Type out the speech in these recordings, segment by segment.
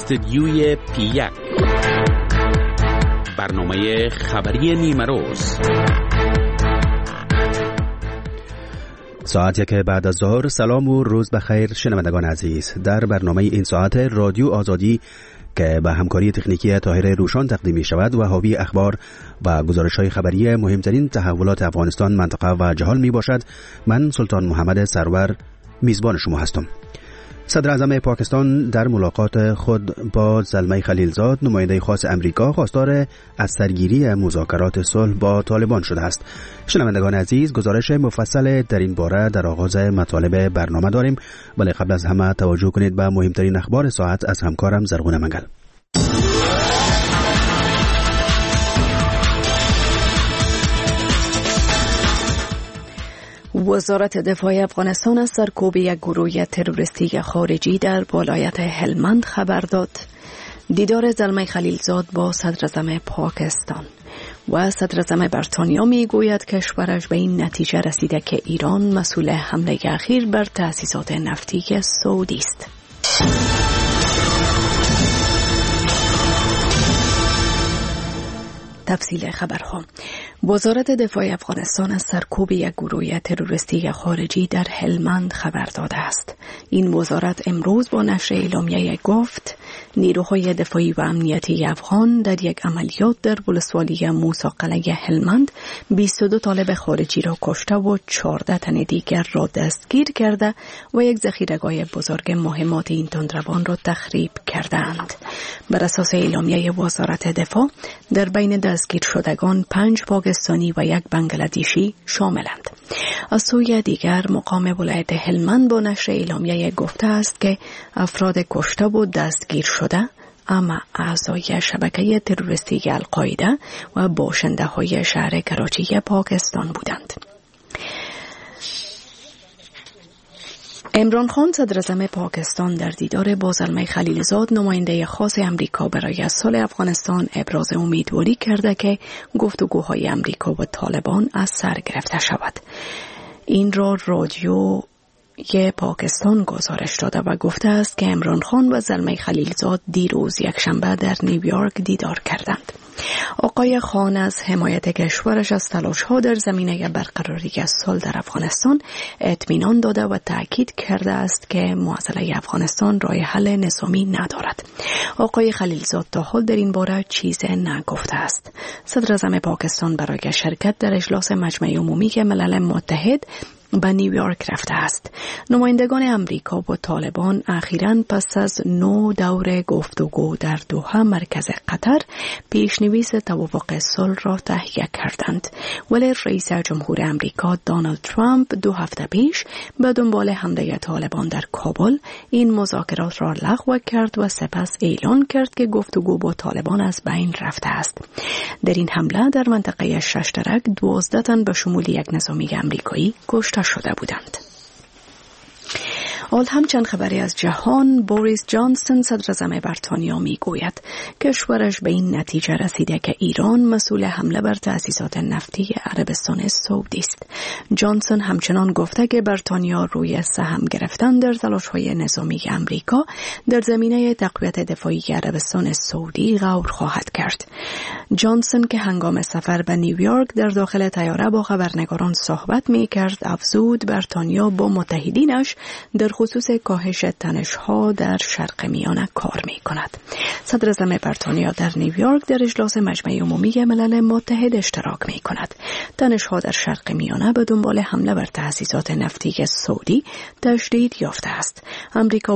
استدیوی پی1 برنامه خبری نیمروز ساعت 1 بعد از ظهر. سلام و روز بخیر شنوندگان عزیز. در برنامه این ساعت رادیو آزادی که به همکاری تکنیکی طاهر روشان تقدیم می شود و حاوی اخبار و گزارش‌های خبری مهمترین تحولات افغانستان، منطقه و جهان می باشد. من سلطان محمد سرور میزبان شما هستم. صدر اعظم پاکستان در ملاقات خود با زلمه خلیلزاد، نماینده خاص امریکا، خواستار از سرگیری مذاکرات صلح با طالبان شده است. شنوندگان عزیز، گزارش مفصل در این باره در آغاز مطالب برنامه داریم، ولی قبل از همه توجه کنید به مهمترین اخبار ساعت از همکارم زرغون منگل. وزارت دفاع افغانستان از سرکوب یک گروه تروریستی خارجی در ولایت هلمند خبر داد. دیدار زلمه خلیلزاد با صدر اعظم پاکستان و صدر اعظم بریتانیا می گوید کشورش به این نتیجه رسیده که ایران مسئول حمله اخیر بر تأسیسات نفتی سعودی است. تفصیل خبرها. وزارت دفاع افغانستان از سرکوب یک گروه تروریستی خارجی در هلمند خبر داده است. این وزارت امروز با نشر اعلامیه گفت نیروهای دفاعی و امنیتی افغان در یک عملیات در ولسوالی موسی قلعه هلمند 22 طالب خارجی را کشته و 14 تن دیگر را دستگیر کرده و یک ذخیره‌گاه بزرگ مهمات این تندروان را تخریب کردند. بر اساس اعلامیه وزارت دفاع در بین دستگیر شدگان 5 پاکستانی و 1 بنگلادیشی شاملند. از سوی دیگر مقام ولایت هلمند با نشر اعلامیه گفته است که افراد کشته و دستگیر شده اما اعضای شبکه تروریستی القاعده و باشنده های شهر کراچی پاکستان بودند. عمران خان صدر اعظم پاکستان در دیدار با زلمه خلیلزاد، نماینده خاص امریکا برای صلح افغانستان، ابراز امیدواری کرده که گفتگوهای امریکا و طالبان از سر گرفته شود. این را رادیو پاکستان گزارش داده و گفته است که عمران خان و زلمه خلیلزاد دیروز یکشنبه در نیویورک دیدار کردند. آقای خان از حمایت کشورش از تلاش‌ها در زمینه برقراری صلح در افغانستان اطمینان داده و تأکید کرده است که معضله افغانستان راه حل نظامی ندارد. آقای خلیلزاد تا حال در این باره چیزی نگفته است. صدر اعظم پاکستان برای شرکت در اجلاس مجمع عمومی ملل متحد به نیویورک رفته است. نمایندگان امریکا و طالبان اخیراً پس از 9 دور گفتگو در دوحه مرکز قطر پیشنویس توافق صلح را تهیه کردند، ولی رئیس جمهور امریکا دونالد ترامپ 2 هفته پیش به دنبال حمله طالبان در کابل این مذاکرات را لغو کرد و سپس اعلان کرد که گفتگو با طالبان از بین رفته است. در این حمله در منطقه ششترک 12 تن به شمول یک نظامی امریکایی کشته شده بودند. حال همچند خبری از جهان. بوریس جانسون صدر اعظم بریتانیا میگوید کشورش به این نتیجه رسیده که ایران مسئول حمله بر تأسیسات نفتی عربستان سعودی است. جانسون همچنان گفته که بریتانیا روی سهم گرفتن در تلاش‌های نظامی امریکا در زمینه تقویت دفاعی عربستان سعودی غور خواهد کرد. جانسون که هنگام سفر به نیویورک در داخل طیاره با خبرنگاران صحبت می‌کرد، افزود بریتانیا با متحدینش در خصوص کاهش تنش‌ها در شرق میانه کار می‌کند. صدر اعظم بریتانیا در نیویورک در اجلاس مجمع عمومی ملل متحد اشتراک می‌کند. تنش‌ها در شرق میانه به دنبال حمله بر تأسیسات نفتی سعودی تشدید یافته است. امریکا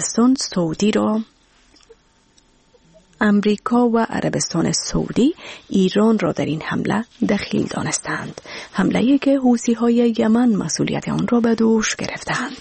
و عربستان سعودی ایران را در این حمله دخیل دانستند. حمله‌ای که حوثی‌های یمن مسئولیت آن را به دوش گرفتند.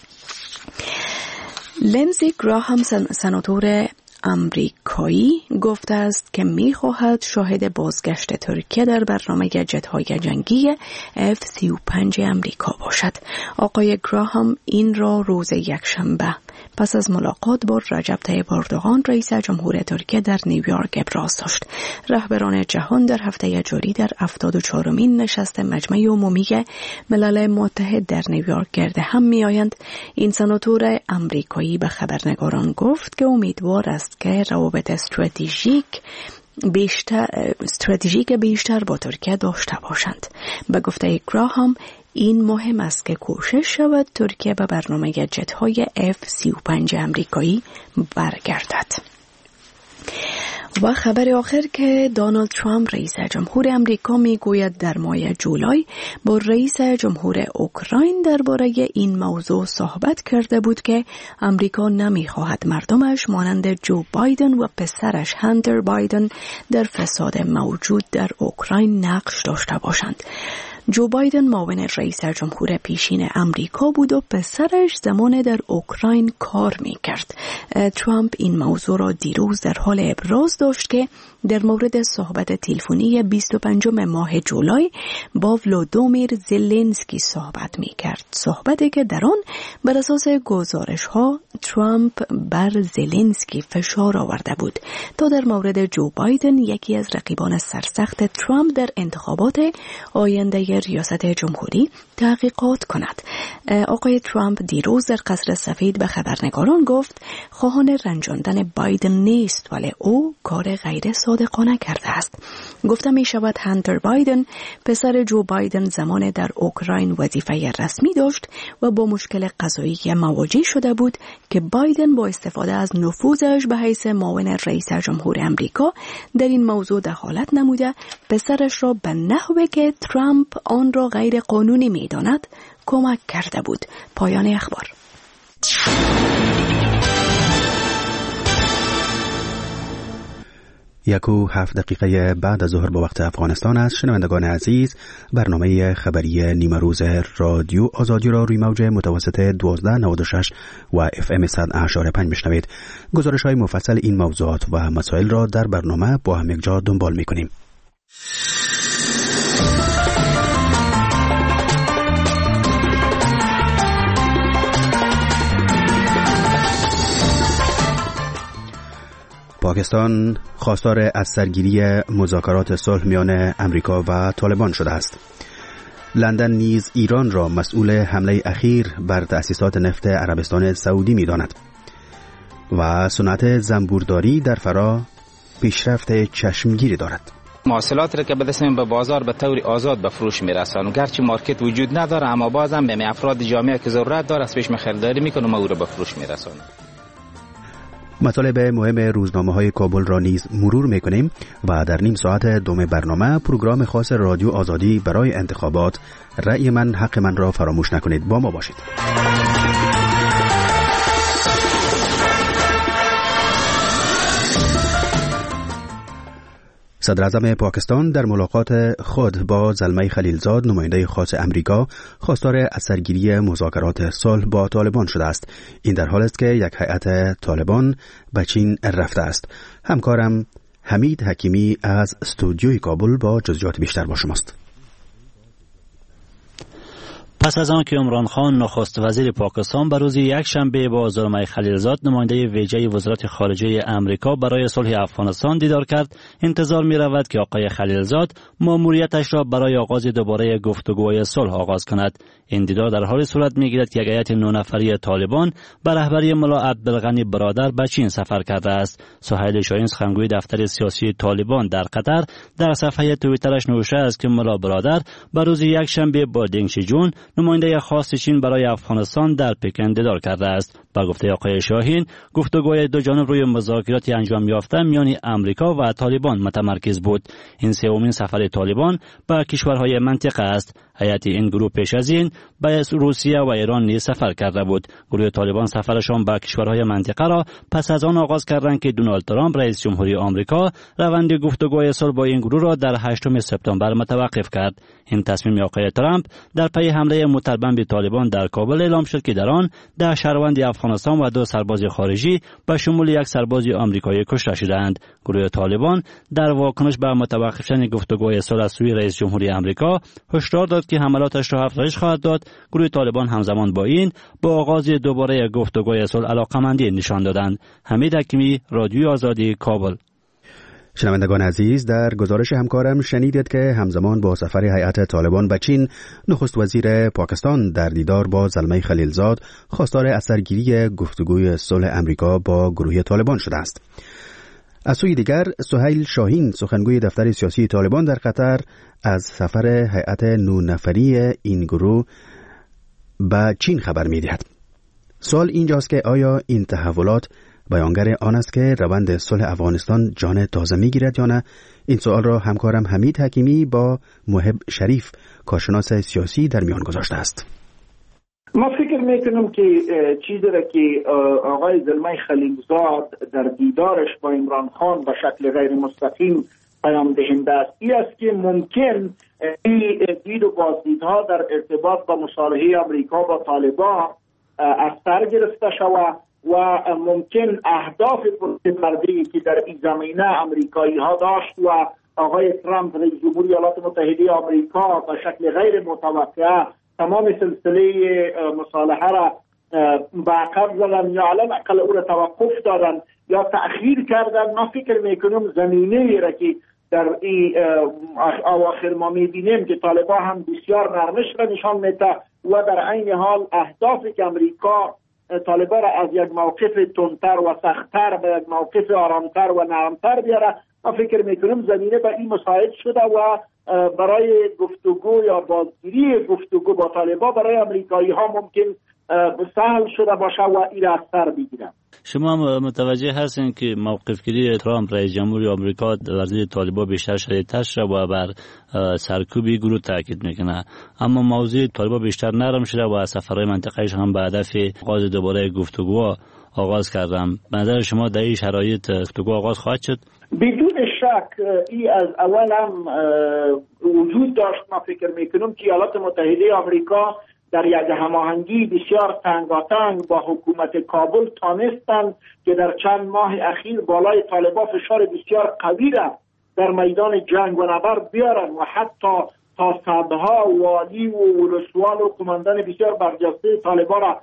لینزی گراهام سناتور امریکایی گفته است که می‌خواهد شاهد بازگشت ترکیه در برنامه جت‌های جنگی F-35 امریکا باشد. آقای گراهام این را روز یکشنبه پس از ملاقات با رجب طیب اردوغان رئیس جمهور ترکیه در نیویورک ابراز داشت. رهبران جهان در هفته جاری در 74مین نشست مجمع عمومی ملل متحد در نیویورک گرد هم می آیند. این سناتور امریکایی به خبرنگاران گفت که امیدوار است که روابط استراتژیک بیشتر با ترکیه داشته باشند. به گفته گراهام این مهم است که کوشش شود ترکیه به برنامه جت‌های F-35 امریکایی برگردد. و خبر آخر که دونالد ترامپ رئیس جمهور امریکا میگوید در ماه جولای با رئیس جمهور اوکراین درباره این موضوع صحبت کرده بود که امریکا نمیخواهد مردمش مانند جو بایدن و پسرش هانتر بایدن در فساد موجود در اوکراین نقش داشته باشند. جو بایدن معاون رئیس جمهور پیشین امریکا بود و پسرش زمان در اوکراین کار میکرد. ترامپ این موضوع را دیروز در حال ابراز داشت که در مورد صحبت تلفنی 25 ماه جولای با ولودیمیر زلنسکی صحبت میکرد. صحبتی که در آن بر اساس گزارش ها ترامپ بر زلنسکی فشار آورده بود تا در مورد جو بایدن، یکی از رقیبان سرسخت ترامپ در انتخابات آینده ریاست جمهوری، تحقیقات کند. آقای ترامپ دیروز در قصر سفید به خبرنگاران گفت خواهان رنجاندن بایدن نیست، ولی او کار غیر صادقانه کرده است. گفته می شود هانتر بایدن پسر جو بایدن زمان در اوکراین وظیفه رسمی داشت و با مشکل قضایی مواجه شده بود که بایدن با استفاده از نفوذش به حیث معاون رئیس جمهور امریکا در این موضوع دخالت نموده پسرش را به نحوی که ترامپ آن را غیر قانونی می داند کمک کرده بود. پایان اخبار. 1:07 بعد از ظهر با وقت افغانستان است. شنوندگان عزیز، برنامه خبری نیمه روز رادیو آزادی را روی موج متوسط 1296 و FM 100.5 میشنوید. گزارش های مفصل این موضوعات و مسائل را در برنامه با هم یکجا دنبال میکنیم. پاکستان خواستار از سرگیری مذاکرات صلح میان امریکا و طالبان شده است. لندن نیز ایران را مسئول حمله اخیر بر تأسیسات نفت عربستان سعودی می‌داند و صنعت زنبورداری در فرا پیشرفت چشمگیری دارد. محصولات را که به دست به بازار به طور آزاد به فروش میرسانم، گرچه مارکت وجود نداره اما بازم به افراد جامعه که ضرورت داره از پیش خریداری میکنم و او را به فروش میرسانم. مطالب مهم روزنامه‌های کابل را نیز مرور می‌کنیم و در نیم ساعت دوم برنامه پروگرام خاص رادیو آزادی برای انتخابات رأی من حق من را فراموش نکنید. با ما باشید. صدر اعظم پاکستان در ملاقات خود با زلمه خلیلزاد نماینده خاص امریکا خواستار از سرگیری مذاکرات صلح با طالبان شده است. این در حال است که یک هیئت طالبان به چین رفته است. همکارم حمید حکیمی از استودیوی کابل با جزئیات بیشتر با شماست. پس از آن که عمران خان نخست وزیر پاکستان به روز یکشنبه با زلمه خلیلزاد نماینده ویژه وزارت خارجه امریکا برای صلح افغانستان دیدار کرد، انتظار می رود که آقای خلیلزاد ماموریتش را برای آغاز دوباره گفتگوهای صلح آغاز کند. این دیدار در حال صورت می گیرد که یک هیئت 9 نفری طالبان به رهبری ملا عبدالغنی برادر به چین سفر کرده است. سهیل شاهین سخنگوی دفتر سیاسی طالبان در قطر در صفحه توییترش نوشته است که ملا برادر به روز یکشنبه با دنگ شیجون نماینده خاص چین برای افغانستان در پکن دیدار کرده است. با گفته آقای شاهین، گفتگوهای دو جانب روی مذاکرات انجام یافته میان امریکا و طالبان متمرکز بود. این سومین سفر طالبان به کشورهای منطقه است. هیئت این گروه پیش از این به روسیه و ایران نیز سفر کرده بود. گروه طالبان سفرشان به کشورهای منطقه را پس از آن آغاز کردند که دونالد ترامپ رئیس جمهوری آمریکا روند گفتگوهای صلح با این گروه را در 8 سپتامبر متوقف کرد. این تصمیم آقای ترامپ در پی حمله متربم به طالبان در کابل اعلام شد که در آن 10 شهروند افغانستان و 2 سرباز خارجی به شمول 1 سرباز آمریکایی کشته شدند. گروه طالبان در واکنش به متوقف شدن گفتگوهای صلح از سوی رئیس جمهوری آمریکا هشدار داد که حملاتش را افزایش خواهد داد. گروه طالبان همزمان با این با آغاز دوباره گفتگوهای صلح علاقه‌مندی نشان دادند. حمید حکیمی، رادیوی آزادی، کابل. شنوندگان عزیز، در گزارش همکارم شنیدید که همزمان با سفر هیئت طالبان به چین، نخست وزیر پاکستان در دیدار با زلمه خلیلزاد خواستار اثرگیری گفتگوی صلح امریکا با گروه طالبان شده است. از سوی دیگر، سهیل شاهین، سخنگوی دفتر سیاسی طالبان در قطر، از سفر هیئت 9 نفری این گروه به چین خبر می‌دهد. سوال اینجاست که آیا این تحولات بیانگر آن است که روند صلح افغانستان جان تازه می‌گیرد یا نه؟ این سوال را همکارم حمید حکیمی با محب شریف، کارشناس سیاسی، در میان گذاشته است. ما فکر میکنم که چیزی را که آقای زلمه خلیلزاد در دیدارش با عمران خان به شکل غیر مستقیم پیام دهنده است، این است که ممکن این دید و بازدیدها در ارتباط با مصالحه آمریکا با طالبان از سر گرفته شود و ممکن اهداف پرده‌ای که در این زمینه امریکایی ها داشت و آقای ترامپ رئیس جمهوری ایالات متحده آمریکا به شکل غیر متوقع تمام سلسله مصالحه را به عقب زدن یا علی الاقل او را توقف دادن یا تأخیر کردن. من فکر میکنم زمینه را که در این اواخر ما میبینیم که طالبان هم بسیار نرمش را نشان میده و در عین حال اهدافی که امریکا طالبان را از یک موقف تندتر و سختتر به یک موقف آرامتر و نرمتر بیاره، من فکر میکنم زمینه به این مساعد شده و برای گفتگو یا بازگیری گفتگو با طالبان برای امریکایی ها ممکن سهل شده باشه و این را از سر بگیرن. شما متوجه هستین که موقفگیری ترامپ رئیس جمهوری آمریکا در ضد طالبان بیشتر شدیدتر شده و بر سرکوبی گروه تاکید میکنه، اما موضوع طالبان بیشتر نرم شده و سفرهای منطقه‌ایش هم به هدف آغاز دوباره گفتگو آغاز کردم. به نظر شما در این شرایط گفتگو آغاز خواهد شد؟ بدون شک این از اول هم وجود داشت. ما فکر میکنم که ایالات متحده آمریکا در یک هماهنگی بسیار تنگاتنگ با حکومت کابل تانستند که در چند ماه اخیر بالای طالبان فشار بسیار قوی را در میدان جنگ و نبرد بیارن و حتی تا صدها والی و ولسوال و قماندان بسیار برجسته طالبان را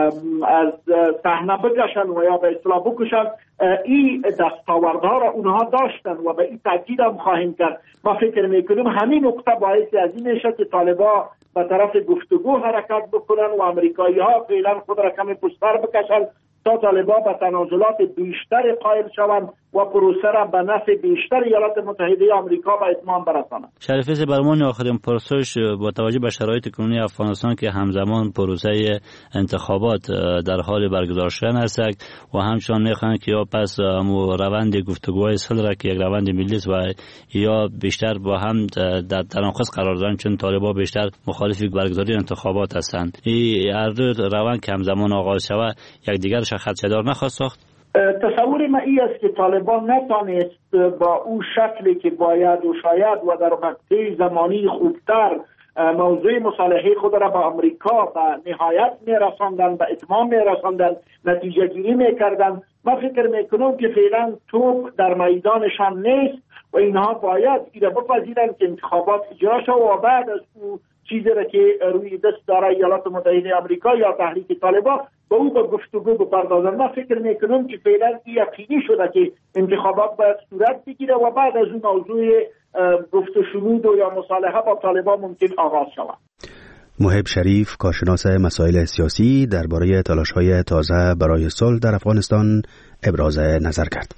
از صحنه بکشن و یا به اصطلاح بکشن. این دستاوردها را اونها داشتن و به این تاکید هم خواهیم کرد. ما فکر میکنیم همین نقطه باعث از این میشه که طالبان به طرف گفتگو حرکت بکنن و امریکایی ها فعلا خود را کمی پشت‌تر بکشن تا طالبان به تنازلات بیشتر قائل شوند و پروسه را به نفع بیشتر ایالات متحده آمریکا به اتمام برسانند. شریف برمان آخرین پرسش با توجه به شرایط کنونی افغانستان که همزمان پروسه انتخابات در حال برگزار شدن است و همچنان میخوان که یا پس روند گفتگوهای صلح را که یک روند ملی است و یا بیشتر با هم در تناقض قرار دارند، چون طالبان بیشتر مخالف برگزاری انتخابات هستند. این هر دو روند که همزمان آغاز شود یک دیگر خدشه‌دار نخواهد ساخت؟ تصور من این است که طالبان نتانست با اون شکلی که باید و شاید و در مقطع زمانی خوبتر موضوع مصالحه خود را با امریکا به نهایت میرساندن، به اتمام میرساندن، نتیجه گیری میکردن. من فکر میکنم که فعلا توپ در میدانشان نیست و اینها باید ایره بپذیرن که انتخابات اجرا شد و بعد از اون چیزی را که روی دست داره ایالات متحده آمریکا یا تحریک طالبان با او با گفتگو بپردازن. من فکر میکنم که فعلا یقینی شده که انتخابات باید صورت بگیره و بعد از اون موضوع گفت و شنود و یا مصالحه با طالبان ممکن آغاز شود. محب شریف، کارشناس مسائل سیاسی، درباره تلاش‌های تازه برای صلح در افغانستان ابراز نظر کرد.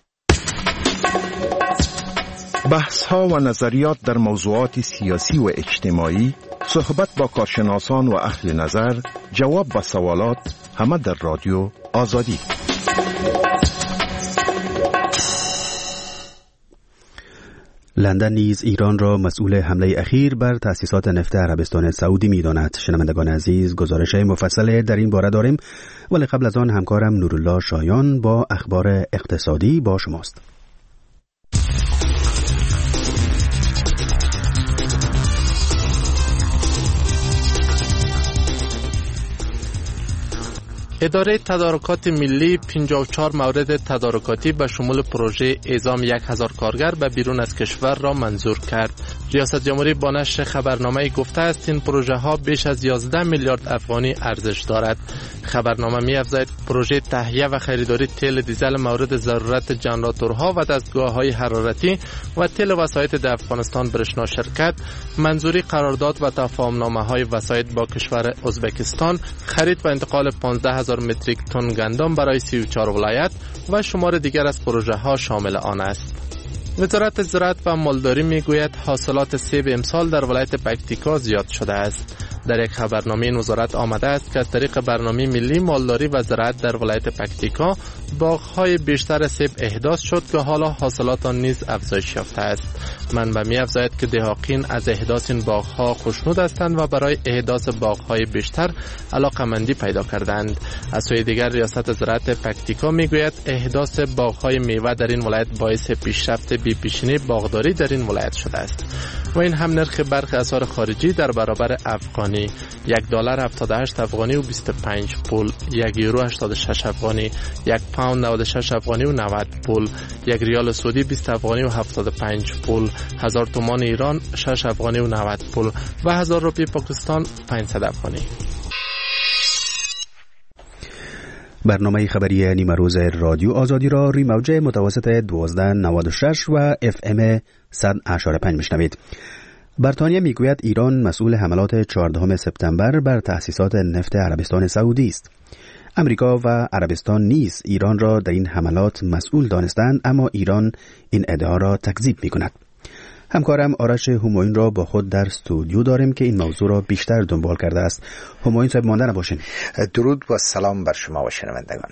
بحث‌ها و نظریات در موضوعات سیاسی و اجتماعی، صحبت با کارشناسان و اهل نظر، جواب به سوالات، همه در رادیو آزادی. لندن نیز ایران را مسئول حمله اخیر بر تأسیسات نفت عربستان سعودی می‌داند. شنوندگان عزیز، گزارش مفصل در این باره داریم، ولی قبل از آن همکارم نورالله شایان با اخبار اقتصادی با شماست. اداره تدارکات ملی 54 مورد تدارکاتی به شمول پروژه اعزام 1000 کارگر به بیرون از کشور را منظور کرد. ریاست جمهوری با نشر خبرنامه گفته است این پروژه ها بیش از 11 میلیارد افغانی ارزش دارد. خبرنامه می افزاید پروژه تهیه و خریداری تیل دیزل مورد ضرورت جنراتورها و دستگاه‌های حرارتی و تیل وسایط در افغانستان برشنا شرکت منظوری قرارداد و تفاهم‌نامه‌های وسایط با کشور ازبکستان، خرید و انتقال 15000 متریک تن گندم برای 34 ولایت و شمار دیگر از پروژه ها شامل آن است. وزارت زراعت و مالداری میگوید حاصلات سیب امسال در ولایت پکتیکا زیاد شده است. در یک خبرنامه این وزارت آمده است که از طریق برنامه ملی مالداری و زراعت در ولایت پکتیکا باغ‌های بیشتر سیب احداث شد که حالا حاصلات آن نیز افزایش یافته است. منبع می‌افزاید که دهاقین از احداث این باغ‌ها خوشنود هستند و برای احداث باغ‌های بیشتر علاقه‌مندی پیدا کردند. از سوی دیگر ریاست زراعت پکتیکا میگوید احداث باغ‌های میوه در این ولایت باعث پیشرفت بی‌پیشینی باغداری در این ولایت شده است. و این هم نرخ برخی اسعار خارجی در برابر افغانی: $1 78 افغانی و 25 پول، €1 86 افغانی، £1 96 افغانی و 90 پول، $1 سعودی 20 افغانی و 75 پول، 1000 تومان ایران 6 افغانی و 90 پول و 1000 روپیه پاکستان 500 افغانی. برنامه خبری نیمه روز رادیو آزادی را روی موج متوسط 1296 و FM 100.5 میشنوید. بریتانیا میگوید ایران مسئول حملات 14 سپتامبر بر تأسیسات نفت عربستان سعودی است. امریکا و عربستان نیز ایران را در این حملات مسئول دانستند، اما ایران این ادعا را تکذیب میکند. همکارم آرش همایون را با خود در استودیو داریم که این موضوع را بیشتر دنبال کرده است. همایون صاحب مانده نباشین. درود و سلام بر شما و شنوندگان.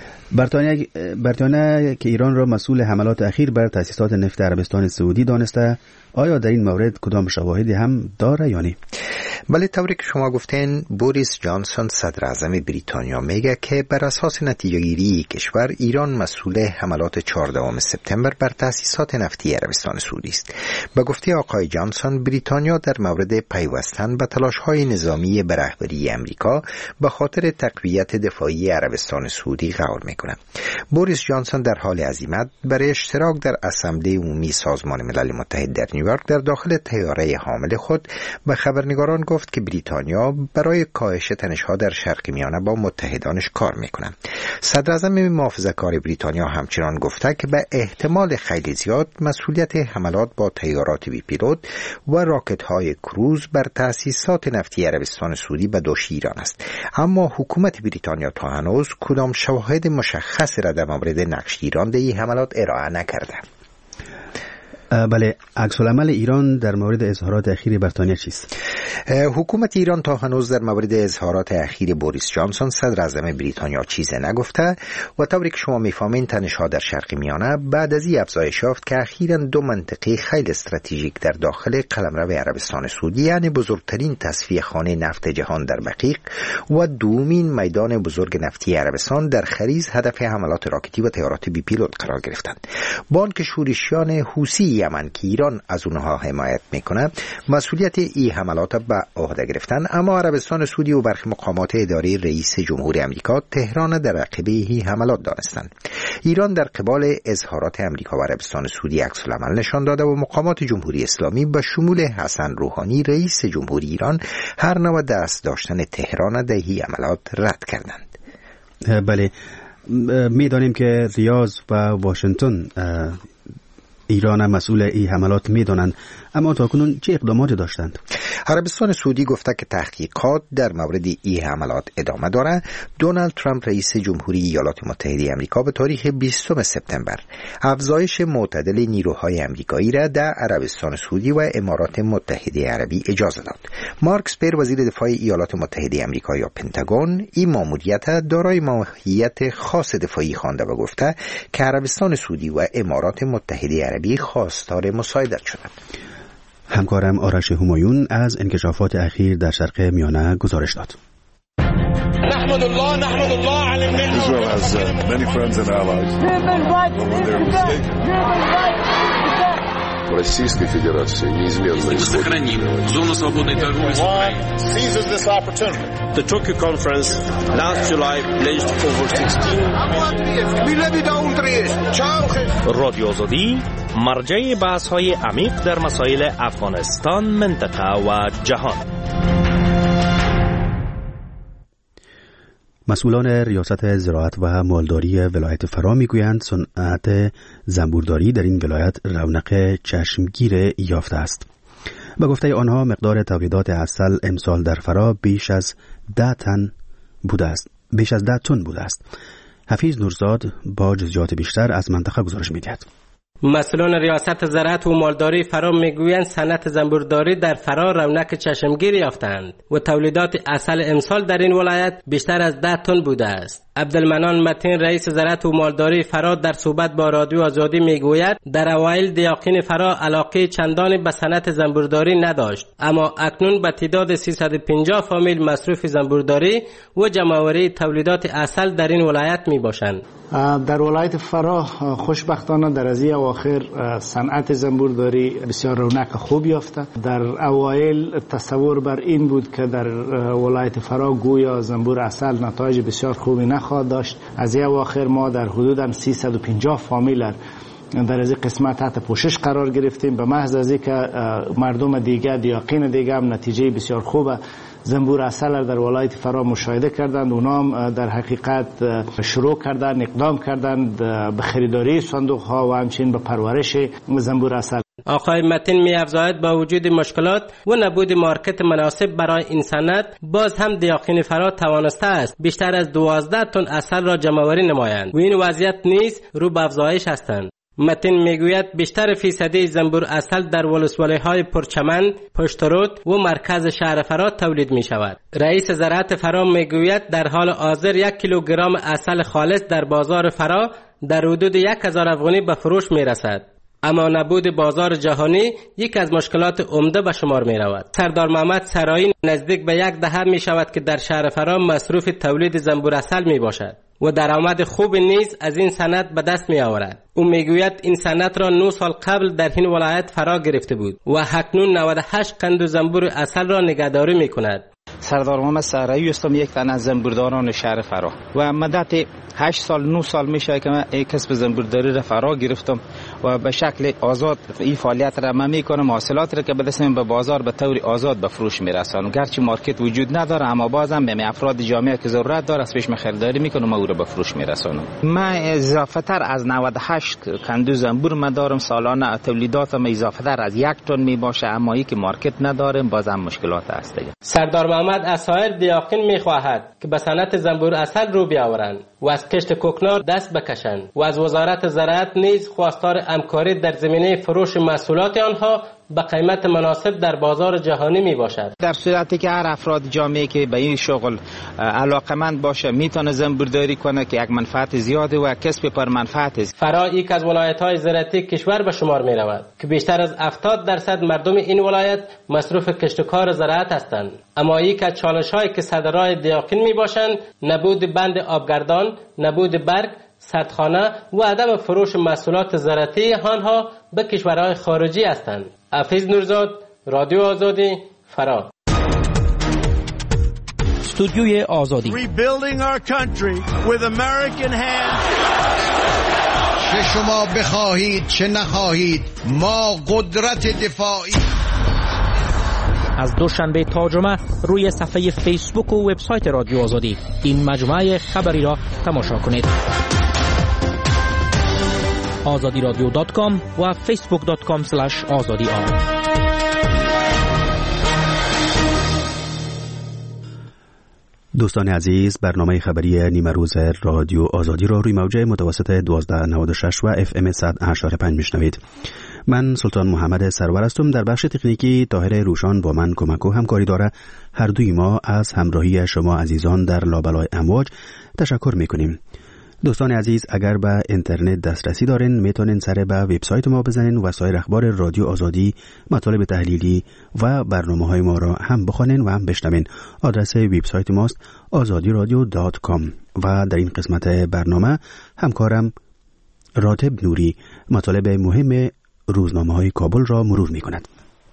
بریتانیا که ایران را مسئول حملات اخیر بر تأسیسات نفت عربستان سعودی دانسته، آیا در این مورد کدام شواهدی هم داره یا نه؟ بله، طوری که شما گفتین، بوریس جانسون صدر اعظم بریتانیا میگه که بر اساس نتیجه گیری کشور ایران مسئول حملات 14 سپتامبر بر تأسیسات نفتی عربستان سعودی است. به گفته آقای جانسون، بریتانیا در مورد پیوستن به تلاش‌های نظامی به رهبری امریکا به خاطر تقویت دفاعی عربستان سعودی قرار میکنه. بوریس جانسون در حال عزیمت برای اشتراک در اسمبلی عمومی سازمان ملل متحد در نیویورک در داخل طیاره حامل خود به خبرنگاران گفت که بریتانیا برای کاهش تنش‌ها در شرق میانه با متحدانش کار میکنه. صدر اعظم محافظه‌کار بریتانیا همچنان گفته که به احتمال خیلی زیاد مسئولیت حملات با طیارات بی پیلوت و راکت‌های کروز بر تأسیسات نفتی عربستان سعودی به دوش ایران است، اما حکومت بریتانیا تا هنوز کدام شواهد مشخصی را در مورد نقش ایران در این حملات ارائه نکرده. بله، عکس العمل ایران در مورد اظهارات اخیر بریتانیا چیست؟ حکومت ایران تا هنوز در مورد اظهارات اخیر بوریس جانسون صدر اعظم بریتانیا چیزی نگفته و طوری که شما میفهمین تنش‌ها در شرق میانه بعد از این افزایش یافت که اخیراً دو منطقه خیلی استراتژیک در داخل قلمرو عربستان سعودی، یعنی بزرگترین تصفیه خانه نفت جهان در بقیق و دومین میدان بزرگ نفتی عربستان در خریز، هدف حملات راکتی و طیارات بی پیلوت قرار گرفتند. بانک شورشیان حوثی یمن که ایران از اونها حمایت میکنه مسئولیت این حملات به عهده گرفتن، اما عربستان سعودی و برخی مقامات اداری رئیس جمهور امریکا تهران در عقبه این حملات دانستند. ایران در قبال اظهارات امریکا و عربستان سعودی عکس العمل نشان داده و مقامات جمهوری اسلامی به شمول حسن روحانی رئیس جمهوری ایران هر نوع دست داشتن تهران در این حملات رد کردند. بله، میدانیم که ریاض و واشنگتن ایران مسئول این حملات میدانند، اما تاکنون چه اقداماتی داشتند؟ عربستان سعودی گفته که تحقیقات در مورد این حملات ادامه داره. دونالد ترامپ رئیس جمهوری ایالات متحده آمریکا به تاریخ 20 سپتامبر افزایش معتدل نیروهای آمریکایی را در عربستان سعودی و امارات متحده عربی اجازه داد. مارک اسپر وزیر دفاع ایالات متحده آمریکا یا پنتاگون این ماموریت دارای ماهیت خاص دفاعی خوانده و گفته که عربستان سعودی و امارات متحده عربی خواستار مساعدت شدند. همکارم آرش همایون از انکشافات اخیر در شرق میانه گزارش داد. نحمد الله علی الملل. Israel has many friends and allies. в Российской Федерации неизменно сохраним зону свободной торговли с Украиной. The Tokyo Conference last July pledged over 16 رادیو آزادی مرجع بحث‌های عمیق در مسائل افغانستان، منطقه و جهان. مسئولان ریاست زراعت و مالداری ولایت فرا میگویند صنعت زنبورداری در این ولایت رونق چشمگیر یافته است. به گفته آنها مقدار تولیدات عسل امسال در فرا بیش از 10 تن بوده است. حفیظ نورزاد با جزئیات بیشتر از منطقه گزارش می‌دهد. مسئولان ریاست زراعت و مالداری فرا میگویند صنعت زنبورداری در فرا رونق چشمگیر یافتند و تولیدات عسل امسال در این ولایت بیشتر از 10 تن بوده است. عبدالمنان متین رئیس زراعت و مالداری فرا در صحبت با رادیو آزادی میگوید در اوایل دیاقین فرا علاقه چندانی به صنعت زنبورداری نداشت، اما اکنون به تعداد 350 فامیل مصروف زنبورداری و جمع‌آوری تولیدات عسل در این ولایت میباشند. در ولایت فرا خوشبختانه در از اواخر صنعت زنبورداری بسیار رونق خوب یافته. در اوایل تصور بر این بود که در ولایت فرا گویا زنبور عسل نتایج بسیار خوبی نخواهد داشت. از اواخر ما در حدود 350 فامیل در از قسمت تحت پوشش قرار گرفتیم، به محض از اینکه مردم دیگه دیاقین دیگه هم نتیجه بسیار خوبه زنبور عسل در ولایت فرا مشاهده کردند. اونا هم در حقیقت شروع کردند، اقدام کردند به خریداری صندوق ها و همچنین به پرورش زنبور عسل. آقای متین می افزاید با وجود مشکلات و نبود مارکت مناسب برای این صنعت، باز هم دیاقین فرا توانسته است بیشتر از 12 تن عسل را جمع‌آوری نمایند و این وضعیت نیز رو به افزایش هستند. متین میگوید بیشتر فیصدی زنبور عسل در ولسوالی‌های پرچمن، پشترود و مرکز شهر فرا تولید می شود. رئیس زراعت فرا میگوید در حال حاضر 1 کیلوگرم عسل خالص در بازار فرا در حدود 1000 افغانی به فروش می رسد. اما نبود بازار جهانی یک از مشکلات عمده به شمار می رود. سردار محمد سرایی نزدیک به 1 دهه می شود که در شهر فرا مصروف تولید زنبور عسل می باشد و درآمد خوب نیز از این صنعت به دست می آورد. او میگوید این صنعت را 9 سال قبل در این ولایت فرا گرفته بود و اکنون 98 قند زنبور عسل را نگهداری می کند. سردار محمد سرایی هستم، یک تن از زنبورداران شهر فرا و مدت 8 سال 9 سال میشه که من کسب زنبورداری را فرا گرفتم و به شکل آزاد این فعالیت را من میکنم. حاصلات را که به دست به بازار به طور آزاد به فروش میرسانم. گرچه مارکت وجود نداره اما بازم به افراد جامعه که ضرورت داره از پیش خریداری میکنم و او را به فروش میرسانم. من اضافه تر از 98 کندو زنبور من دارم. سالانه تولیداتم اضافه تر از 1 تن میباشه، اما ای که مارکت ندارم بازم مشکلات هست. سردار محمد از سایر دیاقین میخواهد که به صنعت زنبور عسل رو بیاورند و از کشت کوکنار دست بکشند و از وزارت زراعت نیز خواستار همکاری در زمینه فروش محصولات آنها به قیمت مناسب در بازار جهانی می باشد. در صورتی که هر افراد جامعه که به این شغل علاقمند باشه میتونه زنبورداری کنه که یک منفعت زیاده و کسب پر منفعت است. فرا یک از ولایت‌های زراعتی کشور به شمار می رود که بیشتر از 70% مردم این ولایت مصروف کشت و کار زراعت هستند. اما یک از چالش‌هایی که صدرای دیاقین می باشند نبود بند آبگردان، نبود برگ، سردخانه و عدم فروش محصولات زراعتی آنها به کشورهای خارجی هستند. حفیظ نورزاد، رادیو آزادی، فرا. استودیوی آزادی. Rebuilding our country with American hands. چه شما بخواهید چه نخواهید ما قدرت دفاعی. از دوشنبه تا جمعه روی صفحه فیسبوک و وبسایت رادیو آزادی این مجموعه خبری را تماشا کنید. azadiradio.com و facebook.com/azadi. دوستان عزیز، برنامه خبری نیمه روز رادیو آزادی را روی موج متوسط 1296 و FM 100.5 میشنوید. من سلطان محمد سرور هستم. در بخش تکنیکی طاهر روشان با من کمک و همکاری داره. هر دوی ما از همراهی شما عزیزان در لابلای امواج تشکر میکنیم. دوستان عزیز، اگر به اینترنت دسترسی دارین میتونین سر به وبسایت ما بزنین و سایر اخبار رادیو آزادی، مطالب تحلیلی و برنامه‌های ما را هم بخونین و هم بشنوین. آدرس وبسایت ماست azadiradio.com و در این قسمت برنامه همکارم راتب نوری مطالب مهم روزنامه‌های کابل را مرور می‌کند.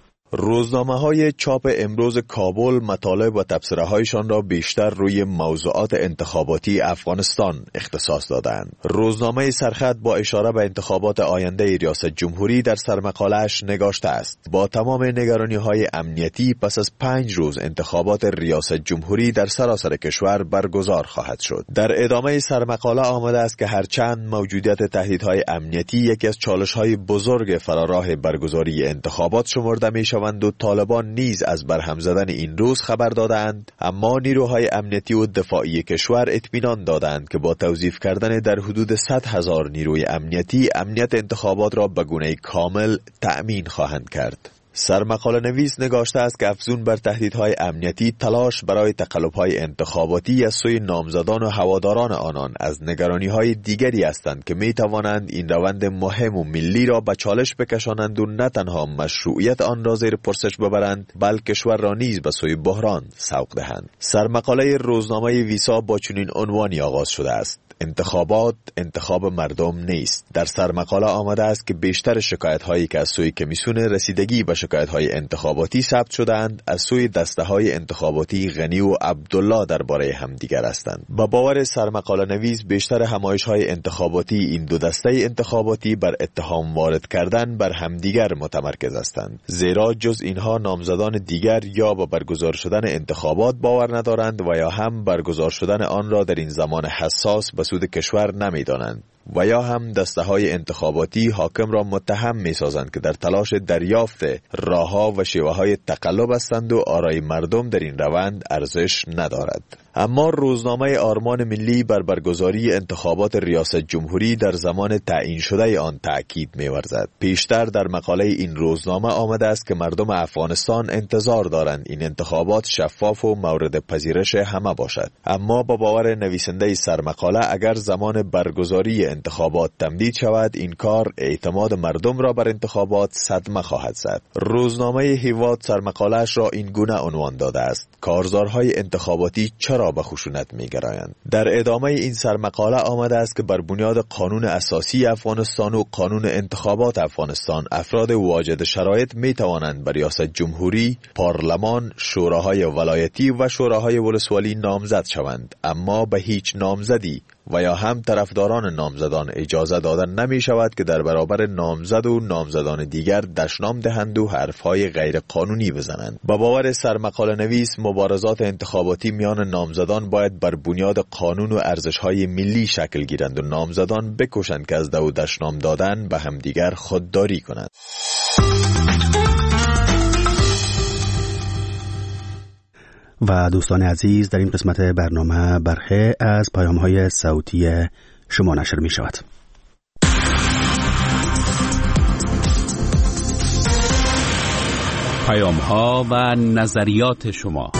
روزنامه‌های چاپ امروز کابل مطالب و تبصره‌هایشان را بیشتر روی موضوعات انتخاباتی افغانستان اختصاص دادند. روزنامه سرخط با اشاره به انتخابات آینده ریاست جمهوری در سرمقاله‌اش نگاشته است: با تمام نگرانی‌های امنیتی پس از 5 روز انتخابات ریاست جمهوری در سراسر کشور برگزار خواهد شد. در ادامه سرمقاله آمده است که هرچند موجودیت تهدیدهای امنیتی یکی از چالش‌های بزرگ فراراه برگزاری انتخابات شمرده می‌شود و طالبان نیز از برهم زدن این روز خبر دادند، اما نیروهای امنیتی و دفاعی کشور اطمینان دادند که با توظیف کردن در حدود 100,000 نیروی امنیتی امنیت انتخابات را به گونه کامل تأمین خواهند کرد. سرمقاله نویس نگاشته است که افزون بر تهدیدهای امنیتی، تلاش برای تقلب‌های انتخاباتی از سوی نامزدان و هواداران آنان از نگرانی‌های دیگری هستند که می‌توانند این روند مهم و ملی را به چالش بکشانند و نه تنها مشروعیت آن را زیر پرسش ببرند، بلکه کشور را نیز به سوی بحران سوق دهند. سرمقاله روزنامه ویسا با چنین عنوانی آغاز شده است: انتخابات انتخاب مردم نیست. در سرمقاله آمده است که بیشتر شکایت‌هایی که از سوی کمیسیون رسیدگی به شکایت‌های انتخاباتی ثبت شدند از سوی دسته‌های انتخاباتی غنی و عبدالله درباره همدیگر هستند. با باور سرمقاله نویس بیشتر همایش‌های انتخاباتی این دو دسته انتخاباتی بر اتهام وارد کردن بر همدیگر متمرکز هستند، زیرا جز اینها نامزدان دیگر یا با برگزار شدن انتخابات باور ندارند و یا هم برگزار شدن آن را در این زمان حساس به سود کشور نمی‌دانند و یا هم دسته‌های انتخاباتی حاکم را متهم می‌سازند که در تلاش دریافت راه‌ها و شیوه‌های تقلب هستند و آرای مردم در این روند ارزش ندارد. اما روزنامه آرمان ملی بر برگزاری انتخابات ریاست جمهوری در زمان تعیین شده آن تأکید می‌ورزد. پیشتر در مقاله این روزنامه آمده است که مردم افغانستان انتظار دارند این انتخابات شفاف و مورد پذیرش همه باشد. اما با باور نویسنده سرمقاله اگر زمان برگزاری انتخابات تمدید شود، این کار اعتماد مردم را بر انتخابات صدمه خواهد زد. روزنامه هیواد سرمقاله‌اش را این گونه عنوان داده است: کارزارهای انتخاباتی چرا به خشونت می‌گرایند؟ در ادامه این سرمقاله آمده است که بر بنیاد قانون اساسی افغانستان و قانون انتخابات افغانستان افراد واجد شرایط می‌توانند بر ریاست جمهوری، پارلمان، شوراهای ولایتی و شوراهای ولسوالی نامزد شوند، اما به هیچ نامزدی و یا هم طرفداران نامزدان اجازه دادن نمی شود که در برابر نامزد و نامزدان دیگر دشنام دهند و حرفهای غیر قانونی بزنند. با باور سرمقاله نویس مبارزات انتخاباتی میان نامزدان باید بر بنیاد قانون و ارزش‌های ملی شکل گیرند و نامزدان بکوشند که از دو دشنام دادن به همدیگر خودداری کنند. و دوستان عزیز، در این قسمت برنامه برخی از پیام‌های صوتی شما نشر می شود. پیام‌ها و نظریات شما.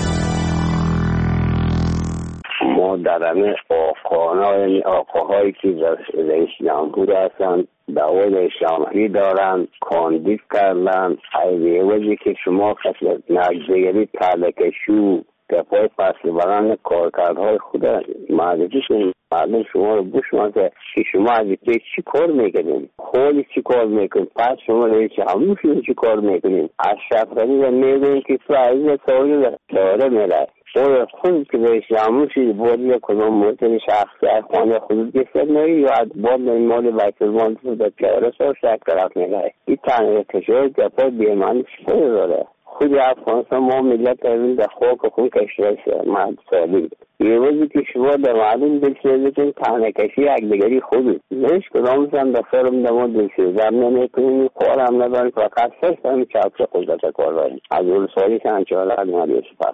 ما در همه آقاهایی که رئیس جمهور هستند دعوای شامخی دارن، کاندید کردن، ای وجه که شما کسی نجدگری تلکشو دفاع فصل بران کارکردهای خود معرفی کنید. مردم شما رو بشناسن که شما از چی کار میکنید، خودی چی کار میکنید، پس شما رئیس جمهور چی کار میکنید. از شفرانی و میگوین که تو عزیز سالی داره میره خود که رئیس جمهور شید باید یک کدام موطن شخصی خانه خود گفتن نهی یا باید این مال بیت المال تو در پیارس ها شک طرف میگه. این تنه کشور دفاع بیمانی خود داره. خود افغانستان ما ملت اوین در خاک خود کشور مرد سالی یه وزی که شما در معلوم دلسوزی کن تنه کشی یک دگری خود نیش کدام سن در فرم در ما دلسوزی هم نمیکنیم کار هم نداریم فقط سرست هم چاپچه خودت کار داریم. از اول سالی سنچاله از مالیش پس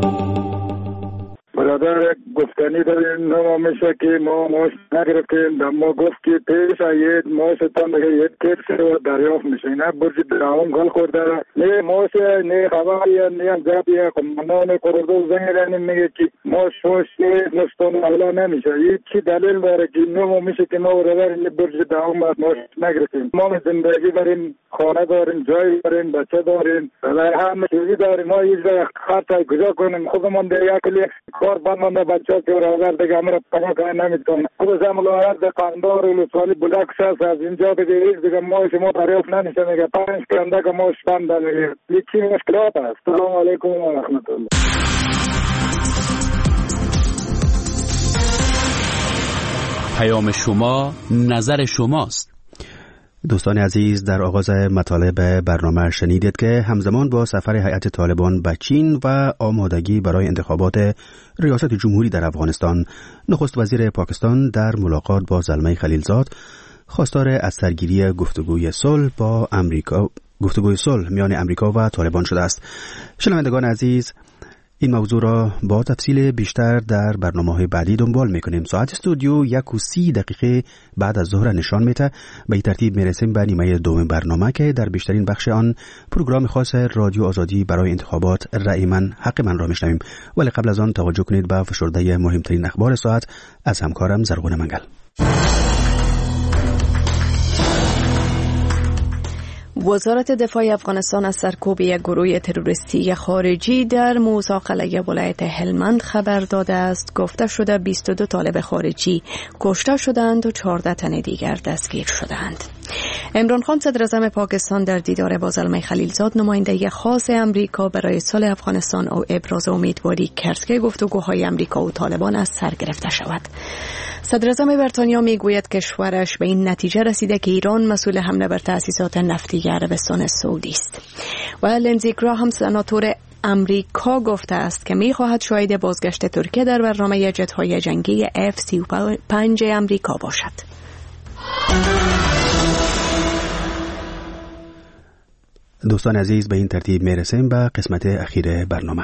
برادر گفتنی داریم نما میشه که ما ماش نگرفتیم در ما گفت که پیش آید ماشتان دیگه یک کیف و دریافت میشه نه برجی درام گل خورده نه ماشه نه خبری نه جابیه کمانان کردو زنگرانی میگه که ماش نستون اولا نمیشه یک چی دلیل داره که نما میشه که ما برادر برجی درام ماش نگرفتیم. ما زندگی داریم، خانه داریم، جای داریم، بچه داریم، همه چیزی داریم. ما یک خرچ گذار کنیم خودمون در یک کار بند مانده بچه‌ها که راگر دیگه همه را پناه کنه نمیتونه. خود زملایت به قندار ولسوالی بلکس هست از اینجا دیگه ما شما دریافت نمیشه میگه 5 کنده که ما بند میگه. یکی مشکلات است. سلام علیکم و رحمت الله. پیام شما نظر شماست. دوستان عزیز، در آغاز مطالب برنامه شنیدید که همزمان با سفر هیئت طالبان به چین و آمادگی برای انتخابات ریاست جمهوری در افغانستان، نخست وزیر پاکستان در ملاقات با زلمه خلیلزاد خواستار از سرگیری گفتگوی صلح میان امریکا و طالبان شده است. شنوندگان عزیز، این موضوع را با تفصیل بیشتر در برنامه‌های بعدی دنبال می‌کنیم. ساعت استودیو 1:30 بعد از ظهر نشان میده. به این ترتیب میرسیم به نیمه دوم برنامه که در بیشترین بخش آن پروگرام خاص رادیو آزادی برای انتخابات رأی من حق من را میشنویم. ولی قبل از آن توجه کنید به فشرده مهمترین اخبار ساعت از همکارم زرغون منگل. وزارت دفاع افغانستان از سرکوب یک گروه تروریستی خارجی در موسی قلعه ولایت هلمند خبر داده است. گفته شده 22 طالب خارجی کشته شدند و 14 تن دیگر دستگیر شدند. عمران خان صدر اعظم پاکستان در دیدار با زلمه خلیلزاد نماینده خاص امریکا برای صلح افغانستان او ابراز امیدواری کرد که گفتگوهای امریکا و طالبان از سر گرفته شود. صدر اعظم بریتانیا میگوید کشورش به این نتیجه رسیده که ایران مسئول حمله بر تأسیسات نفتی عربستان سعودی است. و لندزی گراهام سناتور امریکا گفته است که میخواهد شاهد بازگشت ترکیه در برنامه جت‌های جنگی F-35 امریکا باشد. دوستان عزیز، به این ترتیب میرسیم به قسمت اخیر برنامه.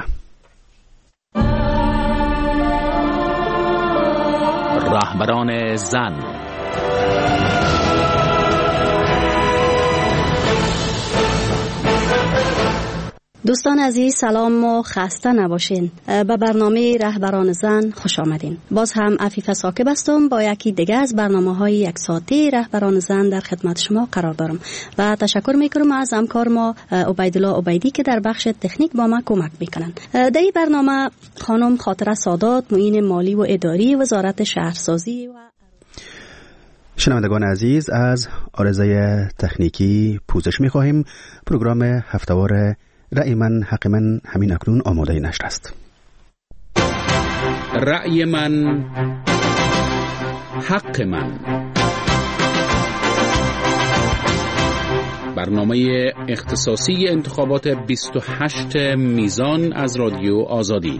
رهبران زن. دوستان عزیز سلام و خسته نباشین. به برنامه رهبران زن خوش آمدین. باز هم عفیفه ساکب هستم با یکی دیگه از برنامه‌های یک ساعته رهبران زن در خدمت شما قرار دارم و تشکر میکنم از همکار ما عبیدالله عبیدی که در بخش تکنیک با ما کمک میکنن. در این برنامه خانم خاطره سادات معین مالی و اداری وزارت شهرسازی و شنوندگان عزیز از عارضه تکنیکی پوزش میخواهیم. پروگرام هفته‌وار رأی من حق من همین اکنون آماده نشر است. رأی من حق من، برنامه اختصاصی انتخابات 28 میزان از رادیو آزادی.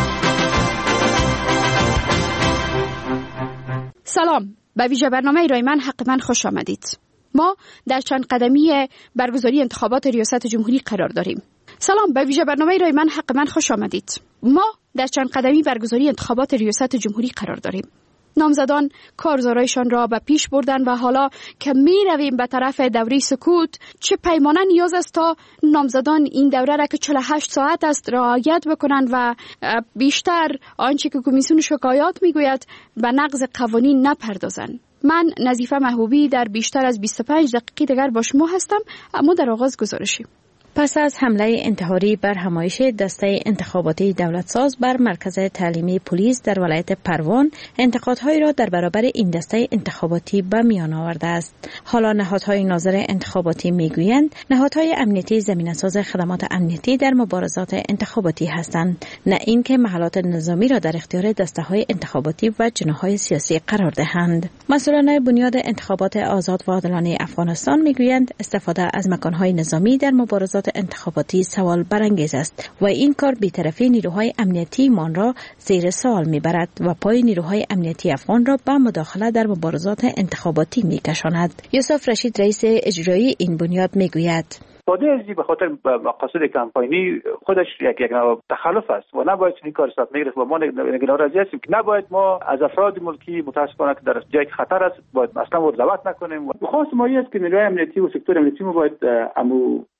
سلام، به ویژه برنامه رأی من حق من خوش آمدید. ما در چند قدمی برگزاری انتخابات ریاست جمهوری قرار داریم. سلام، به ویژه برنامه رأی من حق من خوش آمدید. ما در چند قدمی برگزاری انتخابات ریاست جمهوری قرار داریم. نامزدان کارزارایشان را به پیش بردن و حالا که می رویم به طرف دوره سکوت، چه پیمانه نیاز است تا نامزدان این دوره را که 48 ساعت است رعایت بکنند و بیشتر آنچه که کمیسیون شکایات میگوید به نقض قوانین نپردازند. من نظیفه محبوبی در بیشتر از 25 دقیقه دیگر با شما هستم، اما در آغاز گزارشی. پس از حمله انتحاری بر همایش دسته انتخاباتی دولتساز بر مرکز تعلیمی پلیس در ولایت پروان، انتقادهایی را در برابر این دسته انتخاباتی به میان آورده است. حالا نهادهای ناظر انتخاباتی میگویند نهادهای امنیتی زمینه‌ساز خدمات امنیتی در مبارزات انتخاباتی هستند، نه اینکه محلات نظامی را در اختیار دسته‌های انتخاباتی و جناح‌های سیاسی قرار دهند. مسئولان بنیاد انتخابات آزاد و عادلانه افغانستان میگویند استفاده از مکان‌های نظامی در مبارزات انتخاباتی سوال برانگیز است و این کار بی‌طرفی نیروهای امنیتی مان را زیر سوال میبرد و پای نیروهای امنیتی افغان را به مداخله در مبارزات انتخاباتی میکشاند. یوسف رشید رئیس اجرایی این بنیاد میگوید استفاده از به خاطر مقاصد کمپاینی خودش یک نوع تخلف است و نباید این کار صورت بگیرد و ما ناراضی هستیم که نباید ما از افراد ملکی متاسفانه که در جای خطر است باید اصلا دعوت نکنیم. خاص ما است که نیروهای امنیتی و سکتور امنیتی ما باید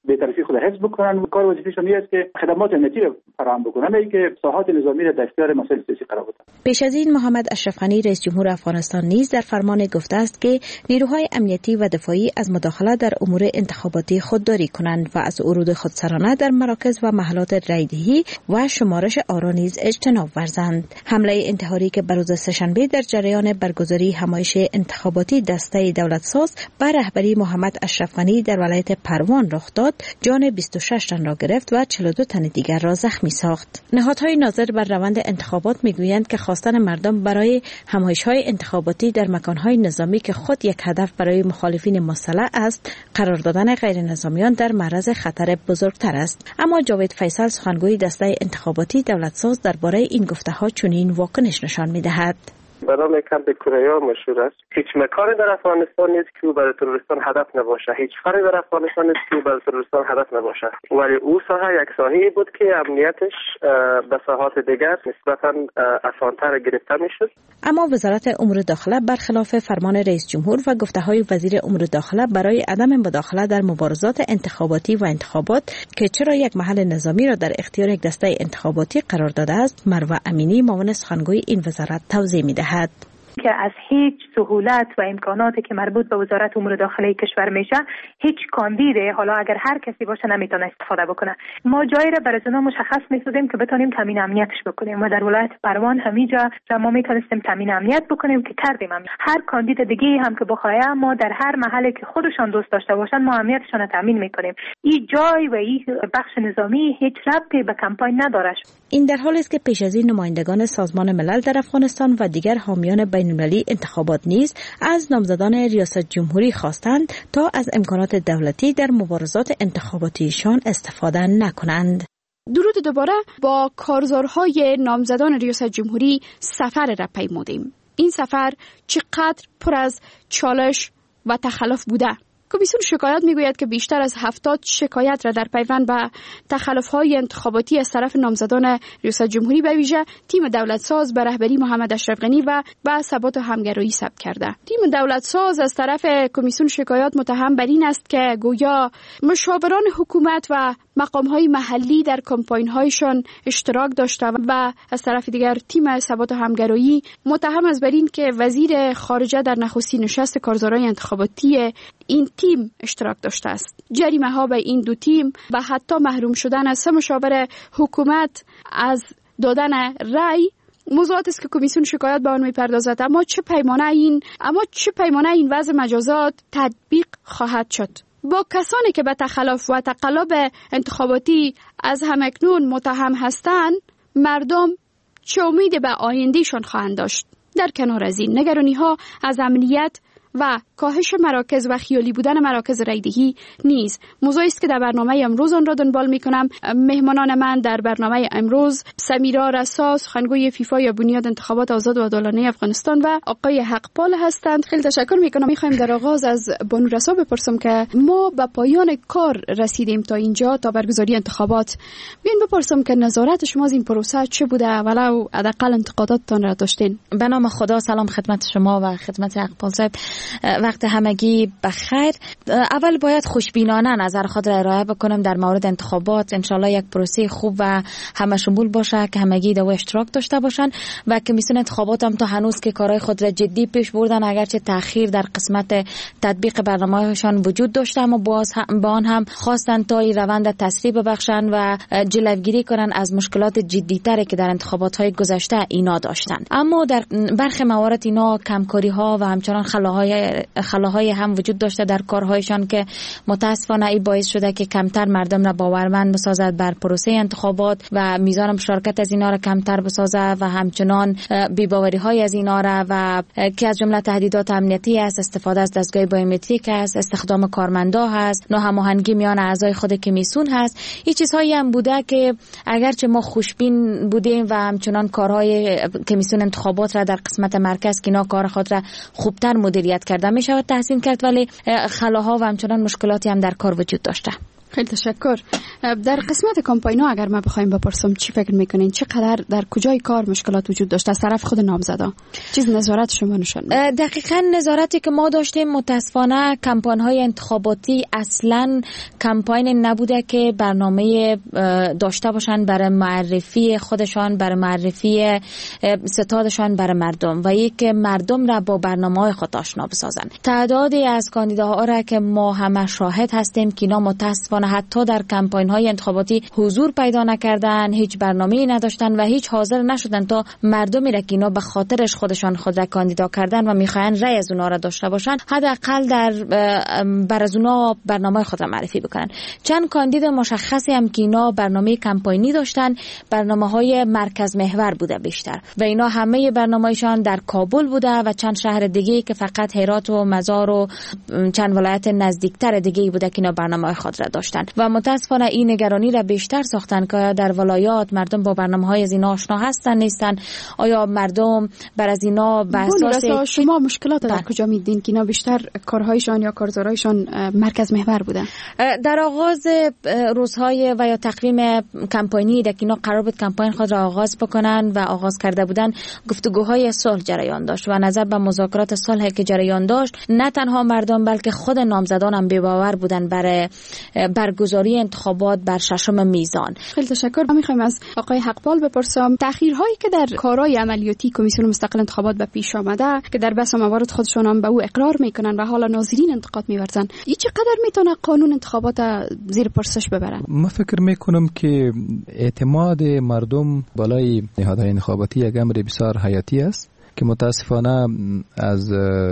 بی‌طرفی خود حفظ بکنن و کار وظیفه‌شون است که خدمات امنیتی را فراهم بکنن، نه اینکه ساحات نظامی را در اختیار مسائل سیاسی قرار بدن. پیش از این محمد اشرف غنی رئیس جمهور افغانستان نیز در فرمان گفته است که نیروهای امنیتی و دفاعی از مداخله در امور انتخاباتی خودداری کنند و از ورود خودسرانه در مراکز و محلات رایدهی و شمارش آرا نیز اجتناب ورزند. حمله انتحاری که بروز سه‌شنبه در جریان برگزاری همایش انتخاباتی دسته دولتساز بر رهبری محمد اشرف غنی در ولایت پروان رخ داد، جان 26 تن را گرفت و 42 تن دیگر را زخمی ساخت. نهادهای ناظر بر روند انتخابات میگویند که خواستن مردم برای همایش‌های انتخاباتی در مکان‌های نظامی که خود یک هدف برای مخالفین مسلح است، قرار دادن غیر نظامیان در معرض خطر بزرگتر است. اما جاوید فیصل سخنگوی دسته انتخاباتی دولتساز درباره این گفته‌ها چنین واکنش نشان می‌دهد. به نام کمپ کوریا مشهور است. هیچ مکانی در افغانستان نیست که برای تروریستان هدف نباشه. هیچ فری در افغانستان نیست که برای تروریستان هدف نباشه. ولی او ساحه یک ساحه‌ای بود که امنیتش به ساحات دیگر نسبتاً آسان‌تر گرفته میشد. اما وزارت امور داخله برخلاف فرمان رئیس جمهور و گفته‌های وزیر امور داخله برای عدم مداخله در مبارزات انتخاباتی و انتخابات که چرا یک محل نظامی را در اختیار یک دسته انتخاباتی قرار داده است، مروه امینی معاون سخنگوی این وزارت توضیح می‌دهد که از هیچ سهولت و امکاناتی که مربوط به وزارت امور داخلی کشور میشه هیچ کاندیده، حالا اگر هر کسی باشه، نمیتونه استفاده بکنه. ما جایی را برای اونا مشخص می‌سازیم که بتونیم تامین امنیتش بکنیم و در ولایت پروان همینجا ما میتونستیم تامین امنیت بکنیم که کردیم. هر کاندید دیگه هم که بخواه ما در هر محلی که خودشان دوست داشته باشن ما امنیتشون رو تامین میکنیم. این جای و این بخش نظامی هیچ ربطی به کمپاین نداره. این در حالی است که پیش از این نمایندگان سازمان ملل در افغانستان و دیگر حامیان بین‌المللی انتخابات نیز از نامزدان ریاست جمهوری خواستند تا از امکانات دولتی در مبارزات انتخاباتیشان استفاده نکنند. درود دوباره. با کارزارهای نامزدان ریاست جمهوری سفر را پیمودیم. این سفر چقدر پر از چالش و تخلف بوده. کمیسیون شکایات میگوید که بیشتر از 70 شکایت را در پیوند به تخلف‌های انتخاباتی از طرف نامزدان ریاست جمهوری به ویژه تیم دولتساز به رهبری محمد اشرف غنی و به ثبات و همگرایی ثبت کرده. تیم دولتساز از طرف کمیسیون شکایات متهم بر این است که گویا مشاوران حکومت و مقام‌های محلی در کمپاین‌هایشان اشتراک داشته و از طرف دیگر تیم ثبات و همگرایی متهم است بر این که وزیر خارجه در نخستین نشست کارزارهای انتخاباتی این تیم اشتراک داشته است. جریمه ها به این دو تیم و حتی محروم شدن از 3 مشاور حکومت از دادن رأی موضوعات است که کمیسیون شکایات به آن می‌پردازد. اما چه پیمانه این وضع مجازات تطبیق خواهد شد؟ با کسانی که به تخلف و تقلب انتخاباتی از همکنون متهم هستند، مردم چه امید به آیندهشان خواهند داشت؟ در کنار از این نگرانی‌ها از امنیت و کاهش مراکز و خیالی بودن مراکز رایدهی نیز موضوعی است که در برنامه امروز آن را دنبال می‌کنم. مهمانان من در برنامه امروز سمیرا رسا، سخنگوی فیفا یا بنیاد انتخابات آزاد و عادلانه افغانستان و آقای حقپال هستند. خیلی تشکر می‌کنم. می‌خوایم در آغاز از بانو رسا بپرسم که ما به پایان کار رسیدیم تا اینجا، تا برگزاری انتخابات. بیاین بپرسم که نظارت شما از این پروسه چه بوده، ولو حداقل انتقاداتتان را داشتین؟ به نام خدا، سلام خدمت شما و خدمت حقپال صاحب. وقت همگی بخیر. اول باید خوشبینانه نظر خود را ارائه بکنم در مورد انتخابات. انشالله یک پروسه خوب و همه شمول باشه که همگی در اشتراک داشته باشن و کمیسیون انتخابات هم تا هنوز که کارهای خود را جدی پیش بردن، اگرچه تأخیر در قسمت تطبیق برنامه‌هاشان وجود داشته، اما با آن هم خواستن تا این روند تسریع ببخشن و جلوگیری کنن از مشکلات جدی‌تری که در انتخابات‌های گذشته اینا داشتن. اما در برخی موارد اینا کمکاری‌ها و همچنان خلاهای هم وجود داشته در کارهایشان که متاسفانه این باعث شده که کمتر مردم را باورمند بسازد بر پروسه انتخابات و میزان مشارکت از اینا را کمتر بسازه و همچنان بی‌باوری‌های از اینا را و که از جمله تهدیدات امنیتی است، استفاده از دستگاه بایومتریک است، استخدام کارمندا هست، ناهماهنگی میان اعضای خود کمیسیون هست. این چیزهایی هم بوده که اگرچه ما خوشبین بودیم و همچنان کارهای کمیسیون انتخابات را در قسمت مرکز که اینا کار خود را خوبتر مدیریت کرده می شود تحسین کرد، ولی خلاها و همچنان مشکلاتی هم در کار وجود داشته. خیلی تشکر. در قسمت کمپاین‌ها اگر ما بخوایم بپرسم چی فکر میکنین چقدر در کجای کار مشکلات وجود داشت از طرف خود نامزدا؟ چیز نظارت شما نشون میده؟ دقیقاً نظارتی که ما داشتیم متاسفانه کمپاین‌های انتخاباتی اصلاً کمپاین نبوده که برنامه داشته باشن برای معرفی خودشان، برای معرفی ستادشان برای مردم و یک مردم را با برنامه‌های خود آشنا بسازن. تعدادی از کاندیداها را که ما همه شاهد هستیم که اینا متاسفانه حتی در کمپاین‌های انتخاباتی حضور پیدا نکردن، هیچ برنامه‌ای نداشتن و هیچ حاضر نشدن تا مردمی را که اینا به خاطرش خودشان خود را کاندیدا کردن و میخواین رأی از اونها را داشته باشن حداقل بر از اونها برنامه خود را معرفی بکنن. چند کاندید مشخصی هم که اینا برنامه کمپاینی داشتن، برنامه‌های مرکز محور بوده بیشتر و اینا همه برنامه‌شان در کابل بوده و چند شهر دیگه که فقط هرات و مزار و چند ولایت نزدیکتر دیگه بوده که اینا برنامه خود را داشتن و متاسفانه این نگرانی را بیشتر ساختن که در ولایات مردم با برنامه‌های از اینا آشنا هستن نیستن، آیا مردم بر از اینا به اساس شما مشکلات در کجا میدین که اینا بیشتر کارهایشان یا کارزارهایشان مرکز محور بوده؟ در آغاز روزهای و یا تقویم کمپاینی که اینا قرار بود کمپاین خود را آغاز بکنن و آغاز کرده بودن گفتگوهای صلح جریان داشت و نظر به مذاکرات صلح که جریان داشت نه تنها مردم بلکه خود نامزدان هم بی‌باور بودن برای برگزاری انتخابات بر 6 میزان. خیلی تشکر. ما می‌خوایم از آقای حقپال بپرسم تأخیرهایی که در کارهای عملیاتی کمیسیون مستقل انتخابات به پیش آمده که در بحث موارد خودشون هم به او اقرار میکنن و حالا ناظرین انتقاد می‌ورزن، این چقدر میتونه قانون انتخابات زیر پرسش ببره؟ من فکر میکنم که اعتماد مردم بالای نهادهای انتخاباتی یک امر بسیار حیاتی است که متاسفانه از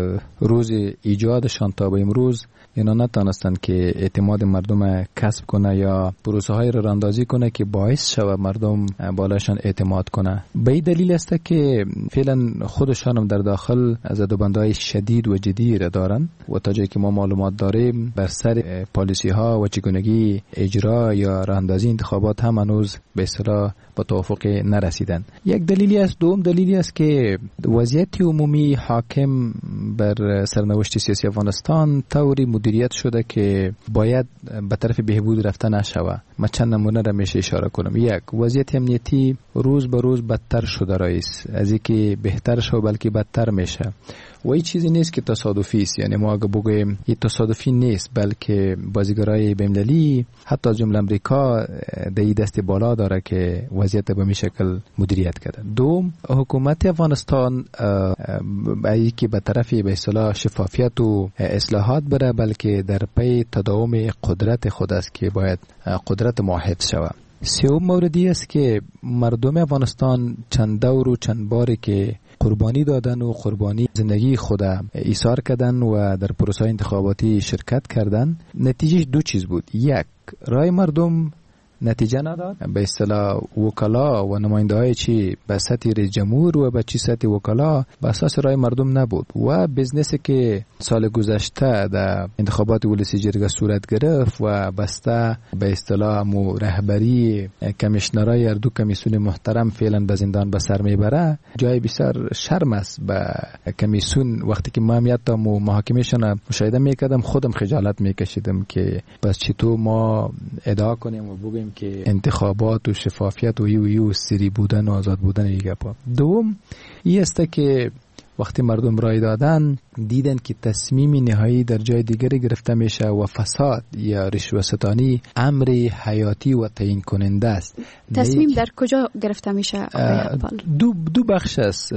روز ایجادشان تا به امروز اینا نتانستند که اعتماد مردم کسب کنه یا پروسه های را راندازی کنه که باعث شود مردم بالاشان اعتماد کنه. به این دلیل است که فعلا خودشان هم در داخل زدوبندهای شدید و جدی را دارن و تا جایی که ما معلومات داریم بر سر پالیسی ها و چگونگی اجرا یا راندازی انتخابات هم هنوز به اصطلاح با توافق نرسیدن. یک دلیلی است. دوم دلیلی است که وضعیت عمومی حاکم بر سرنوشت سیاسی افغانستان طوری مدیریت شده که باید به طرف بهبود رفتن نشود. من چند نمونه را میشه اشاره کنم. یک، وضعیت امنیتی روز به روز بدتر شده رئیس، از اینکه بهتر شو بلکه بدتر میشه و این چیزی نیست که تصادفی است. یعنی ما اگه بگوییم این تصادفی نیست بلکه بازیگرای بین‌المللی حتی از جمله امریکا در این دست بالا داره که وضعیت به این شکل مدیریت کرده. دوم، حکومت افغانستان ای که به طرف به اصطلاح شفافیت و اصلاحات بره بلکه در پی تداوم قدرت خود است که باید قدرت محافظ شود. سوم موردی است که مردم افغانستان چند دور و چند باری که قربانی دادن و قربانی زندگی خود ایثار کردن و در پروسه انتخاباتی شرکت کردن، نتیجه دو چیز بود. یک، رای مردم نتیجه نداد، به اصطلاح وکلا و نماینده‌های چی به سطح رئیس جمهور و به چی سطح وکلا به اساس رای مردم نبود و بزنسی که سال گذشته در انتخابات ولسی جرگه صورت گرفت و بسته به اصطلاح رهبری کمیشنرای اردو کمیسیون محترم فعلا به زندان به سر میبره، جای بسیار شرم است به کمیسیون. وقتی که ما میاتم محاکمهشون مشاهده میکردم خودم خجالت میکشیدم که بس چطور ما ادعا کنیم و بگیم که انتخابات و شفافیت و یو سری بودن و آزاد بودن این گپا. دوم این است که وقتی مردم رای دادن دیدن که تصمیم نهایی در جای دیگری گرفته میشه و فساد یا رشوه ستانی امر حیاتی و تعیین کننده است. تصمیم در کجا گرفته میشه؟ دو بخش است.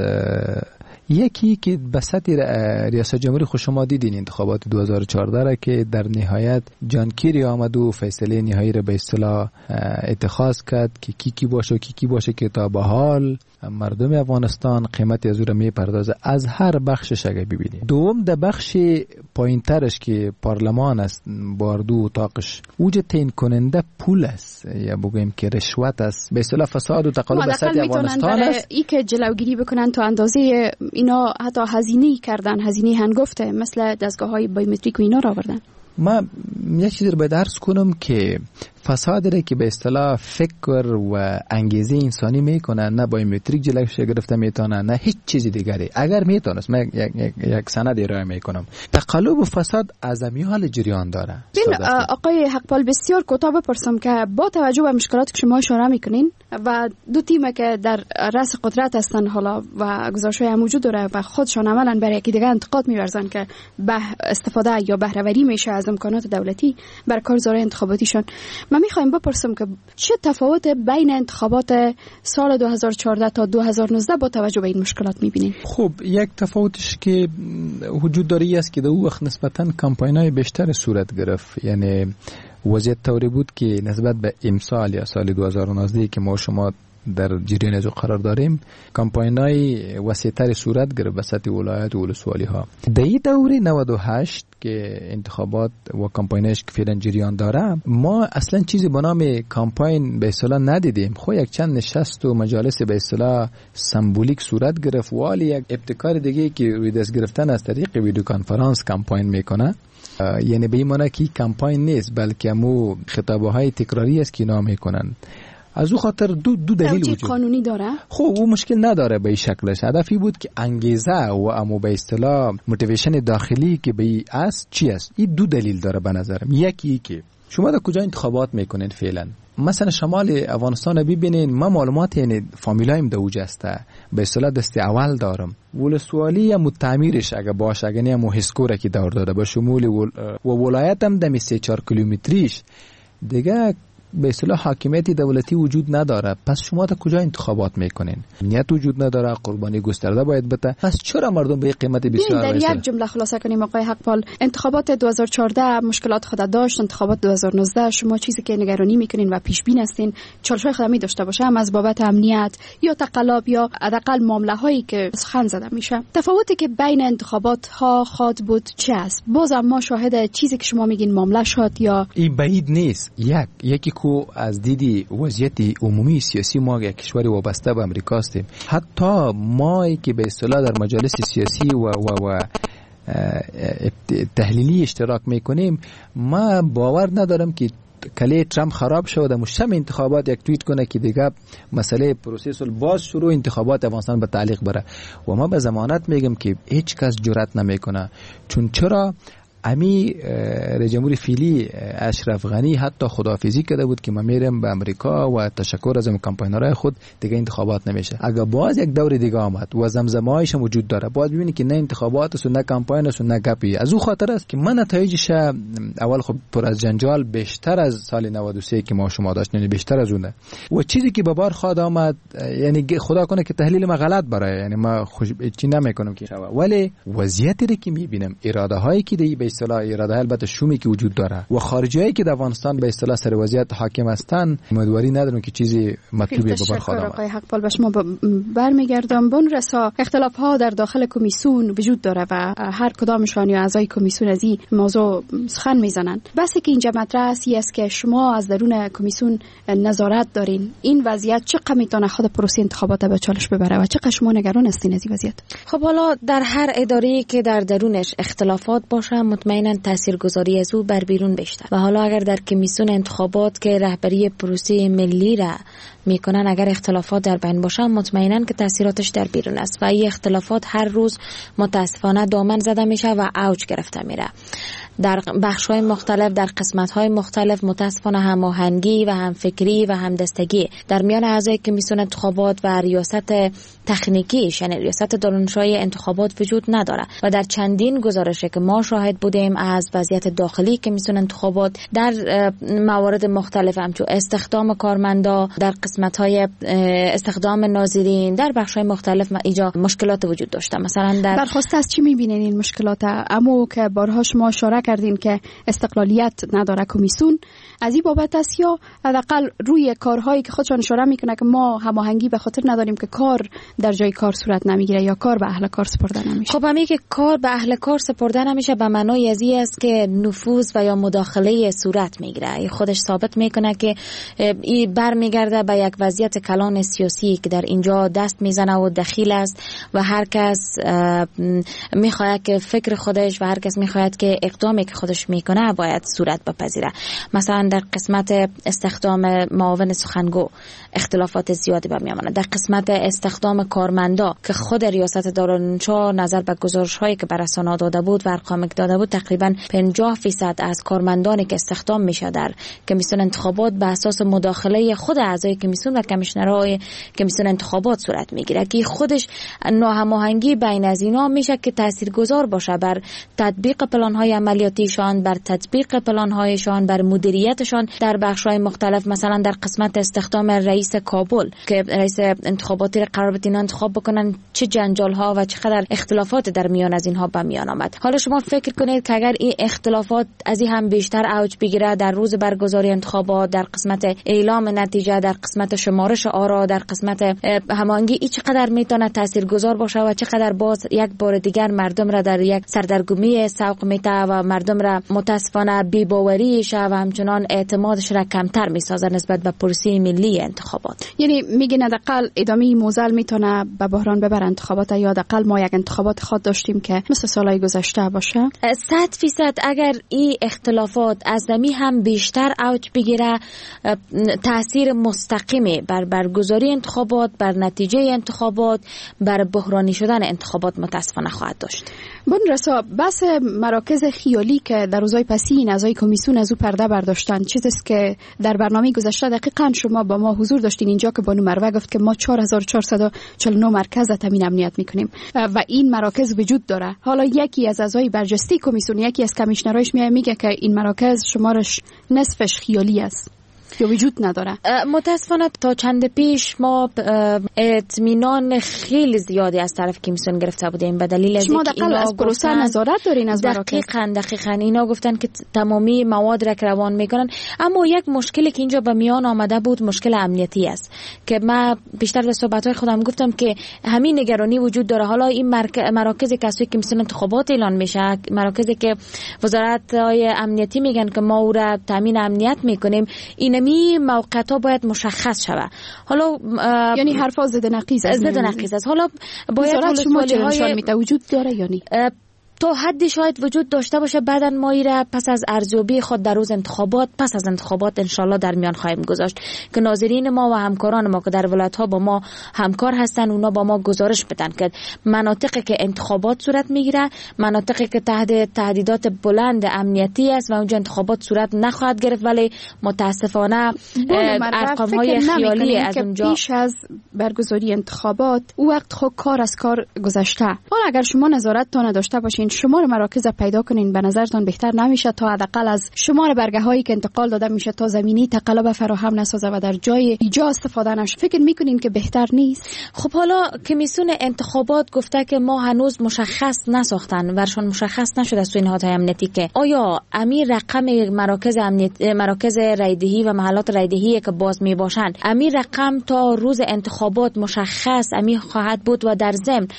یکی که به سطح ریاست جمهوری خود شما دیدین انتخابات 2014 را که در نهایت جان کیری آمد و فیصله نهایی را به اصطلاح اتخاذ کرد که کی باشه که تا به حال مردم افغانستان قیمت از او را میپردازه از هر بخشش اگه ببینید. دوم در بخش پایینترش که پارلمان است با اردو اتاقش اوج تعیین کننده پول است یا بگویم که رشوت است، به اصطلاح فساد و تقلب به سطح افغانستان است. ای که جلوگیری بکنن تا اندازه اینا حتی هزینه کردن، هزینه هنگفته مثل دستگاه‌های بایومتریک و اینا را آوردن. من یک چیز رو باید عرض کنم که فساد را که به اصطلاح فکر و انگیزه انسانی میکنه، نه بایومتریک جلوش گرفته میتونه نه هیچ چیز دیگری. اگر میتونست من یک سند ارائه میکنم. تقلب و فساد از امیال جریان داره. آقای حقپال بسیار کوتاه بپرسم که با توجه به مشکلاتی که شما اشاره میکنین و دو تیم که در رأس قدرت هستن حالا و گزارش‌های موجود داره و خودشان عملاً برای یکی دیگه انتقاد می‌ورزن که به استفاده یا بهره‌وری میشه از امکانات دولتی بر کارزارهای انتخاباتیشان. من می‌خوایم بپرسم که چه تفاوت بین انتخابات سال 2014 تا 2019 با توجه به این مشکلات می‌بینین؟ خب یک تفاوتش که وجود داره است که در اون وقت نسبتاً کمپاین‌های بیشتر صورت گرفت. یعنی وضعیت طوری بود که نسبت به امسال یا سال 2019 که ما شما در جریان از قرار داریم، کمپاین‌های وسیع‌تر صورت گرفت به سطح ولایت و ولسوالی‌ها. در این دوره 98 که انتخابات و کمپاینش که فعلا جریان داره، ما اصلا چیزی به نام کمپاین به اصطلاح ندیدیم. خب یک چند نشست و مجالس به اصطلاح سمبولیک صورت گرفت، ولی یک ابتکار دیگه که روی دست گرفتن از طریق ویدیو کانفرانس کمپاین میکنه. یعنی به این معنی که کمپاین نیست بلکه مو خطابه های تکراری است که نام میکنن. از او خاطر دو دلیل وجود قانونی داره. خب او مشکل نداره به این شکلش. هدفی بود که انگیزه و امو به اصطلاح موتیویشن داخلی که به این است چی است. این دو دلیل داره به نظرم. یکی که شما در کجا انتخابات میکنین فعلا، مثلا شمال افغانستان ببینین، ما معلومات یعنی فامیلایم در اوج است به اصطلاح دست اول دارم. ولسوالی هم تعمیرش اگه باشه، اگه نه مو هسکوره که دور داده با شمول و ولایت هم دمی 3-4 کیلومتریش دیگه به اصطلاح حاکمیت دولتی وجود نداره. پس شما تا کجا انتخابات میکنین؟ امنیت وجود نداره، قربانی گسترده باید بده. پس چرا مردم به قیمت بسیار در یک جمله خلاصه کنیم آقای حقپال، انتخابات 2014 مشکلات خود داشت، انتخابات 2019 شما چیزی که نگرانی میکنین و پیش بین هستین چالش‌های خدمتی داشته باشه، هم از بابت امنیت یا تقلب یا حداقل معامله هایی که سخن زده میشه. تفاوتی که بین انتخابات ها خواهد بود چه است؟ بازم ما شاهد چیزی که شما میگین معامله شد یا این بعید نیست. یکی کو از دیدی وضعیت عمومی سیاسی ما یک کشور وابسته به امریکا هستیم. حتی ما که به اصطلاح در مجالس سیاسی و تحلیلی اشتراک میکنیم، ما باور ندارم که کلی ترامپ خراب شد مشم انتخابات یک توییت کنه که دیگه مسئله پروسس باز شروع انتخابات افغانستان به تعلیق بره. و ما به ضمانت میگم که هیچ کس جرئت نمیکنه. چرا امی رئیس جمهور فعلی اشرف غنی حتی خداحافظی کرده بود که ما میرم به امریکا و تشکر از کمپاینرهای خود دیگه انتخابات نمیشه. اگر باز یک دور دیگه آمد و زمزمه‌هایش وجود داره، باز ببینید که نه انتخابات است و نه کمپاین است و نه گپی. از او خاطر است که من نتایجش اول خب پر از جنجال بیشتر از سال 93 که ما شما داشتیم، یعنی بیشتر از اونه. و چیزی که به بار خواهد آمد، یعنی خدا کنه که تحلیل ما غلط برای، یعنی ما چی نمیکنم که ولی وضعیتی که میبینم، اراده هایی که به اصطلاح اراده البته شومی که وجود داره و خارجیایی که در افغانستان به اصطلاح سر وضعیت حاکم هستن، امیدواری ندارم که چیزی مطلوبی به بار خواهد آمد. آقای حقپال به شما برمیگردم. بون رسا اختلاف ها در داخل کمیسیون وجود داره و هر کدامشان یا اعضای کمیسیون از این موضوع سخن میزنن. بس که اینجا مطرح است که شما از درون کمیسیون نظارت دارین، این وضعیت چقدر میتونه خود پروسه انتخابات به چالش ببره و چقدر شما نگران هستین از این وضعیت؟ خب حالا در هر اداره‌ای که در درونش اختلافات باشه مطمئنا تاثیرگذاری از او بر بیرون بیشتر. و حالا اگر در کمیسیون انتخابات که رهبری پروسه ملی را میکنن اگر اختلافات در بین باشه مطمئنا که تاثیراتش در بیرون است و این اختلافات هر روز متاسفانه دامن زده میشه و اوج گرفته میره. در بخش‌های مختلف، در قسمت‌های مختلف متاسفانه هماهنگی و همفکری و همدستگی در میان اعضای کمیسیون انتخابات و ریاست تکنیکیش، یعنی ریاست دانشجوی انتخابات وجود نداره و در چندین گزارشی که ما شاهد بودیم از وضعیت داخلی کمیسیون انتخابات در موارد مختلف، همچون استخدام کارمندا، در قسمت‌های استخدام ناظرین، در بخش‌های مختلف اینجا مشکلات وجود داشته. مثلا در برخواست از چی می‌بینین این مشکلات؟ اما که بارها شما اشاره کردین که استقلالیت نداره کمیسیون، از این بابت است یا حداقل روی کارهایی که خودشان اشاره میکنه که ما هماهنگی به خاطر نداریم که کار در جای کار صورت نمیگیره یا کار به اهل کار سپرده نمیشه؟ خب همین که کار به اهل کار سپرده نمیشه به معنای از این است که نفوذ و یا مداخله صورت میگیره. خودش ثابت میکنه که این برمیگرده به یک وضعیت کلان سیاسی که در اینجا دست میزنه و دخیل است و هر کس میخواد که فکر خودش و هر کس میخواد که اقدام اقدامی که خودش میکنه باید صورت بپذیره. مثلا در قسمت استخدام معاون سخنگو اختلافات زیادی به میامونه. در قسمت استخدام کارمندا که خود ریاست دارالانشا نظر به گزارش‌هایی که به رسانه‌ها داده بود و ارقامی که داده بود، تقریبا 50% از کارمندانی که استخدام میشه در کمیسیون انتخابات به اساس مداخله خود اعضای کمیسیون و کمیشنرهای کمیسیون انتخابات صورت میگیره که خودش ناهماهنگی بین از اینا میشه که تاثیرگذار باشه بر تطبیق پلان‌های عملیاتیشان، بر تطبیق پلان‌هایشان، بر مدیریتشان در بخش‌های مختلف. مثلا در قسمت استخدام رئیس کابل که رئیس انتخاباتی قرار بود اینا انتخاب بکنن، چه جنجال‌ها و چقدر اختلافات در میان از اینها به میان آمد. حالا شما فکر کنید که اگر این اختلافات از این هم بیشتر اوج بگیره در روز برگزاری انتخابات، در قسمت اعلام نتیجه، در قسمت شمارش آرا، در قسمت هماهنگی، این چقدر میتونه تاثیرگذار باشه و چقدر باز یک بار دیگر مردم را در یک سردرگمی سوق میته و مردم را متاسفانه بی‌باوریش و همچنان اعتمادش را کمتر میسازه نسبت به پروسه ملی انتخابات. یعنی میگین حداقل ادامه موزل میتونه به بحران ببره انتخابات، یا حداقل ما یک انتخابات خود داشتیم که مثل سالهای گذشته باشه؟ 100% اگر این اختلافات از دمی هم بیشتر اوج بگیره، تاثیر مستقیمی بر برگزاری انتخابات، بر نتیجه انتخابات، بر بحرانی شدن انتخابات متاسفانه خواهد داشت. بون رسا بس مراکز خیالی که در روزهای پسین اعضای کمیسیون از او پرده برداشتن، چیزی است که در برنامه گذشته دقیقاً شما با ما حضور داشتین اینجا که بانو مروه گفت که ما 4449 مرکز تامین امنیت میکنیم و این مراکز وجود داره. حالا یکی از اعضای برجسته کمیسیون، یکی از کمیشنرایش میگه که این مراکز شمارش نصفش خیالی است یا وجود نداره. متاسفانه تا چند پیش ما اطمینان خیلی زیادی از طرف کمیسیون گرفته بودیم به دلیل از شما دقیقاً از پروسه نظارت دارین از مراکز. دقیقاً اینا گفتن که تمامی مواد را روان میکنن، اما یک مشکلی که اینجا به میان آمده بود مشکل امنیتی است که من بیشتر در صحبت‌های خودم گفتم که همین نگرانی وجود داره. حالا این مراکزی که از کمیسیون انتخابات اعلان میشه، مراکزی که وزارت‌های امنیتی میگن که ما او را تامین امنیت میکنیم، اینمی موقعیت‌ها باید مشخص شود. حالا یعنی حرفا ضد نقیض است. حالا باید ولسوالی‌های میته وجود داره یا نه؟ تا حدی شاید وجود داشته باشه. بعدن ما ایره پس از ارزیابی خود در روز انتخابات، پس از انتخابات انشالله در میان خواهیم گذاشت که ناظرین ما و همکاران ما که در ولایت‌ها با ما همکار هستن اونا با ما گزارش بدن که مناطقی که انتخابات صورت میگیره، مناطقی که تحت تهدیدات بلند امنیتی است و اونجا انتخابات صورت نخواهد گرفت، ولی متاسفانه ارقام‌های خیالی از اونجا پیش از برگزاری انتخابات او وقت خود کار از کار گذشته. حالا اگر شما نظارت تا نداشته باشین، شمار مراکز پیدا کنین، به نظرتان بهتر نمیشه تا حداقل از شمار برگه هایی که انتقال داده میشه تا زمینی تقلب فراهم نسازه و در جای ایجا استفاده نشه؟ فکر میکنین که بهتر نیست؟ خب حالا کمیسیون انتخابات گفته که ما هنوز مشخص نساختن، ورشان مشخص نشده از نهادهای امنیتی که آیا امیر رقم مراکز رایدهی و محلات رایدهی که باز می باشن، امیر رقم تا روز انتخابات مشخص امیر خواهد بود و در ضمن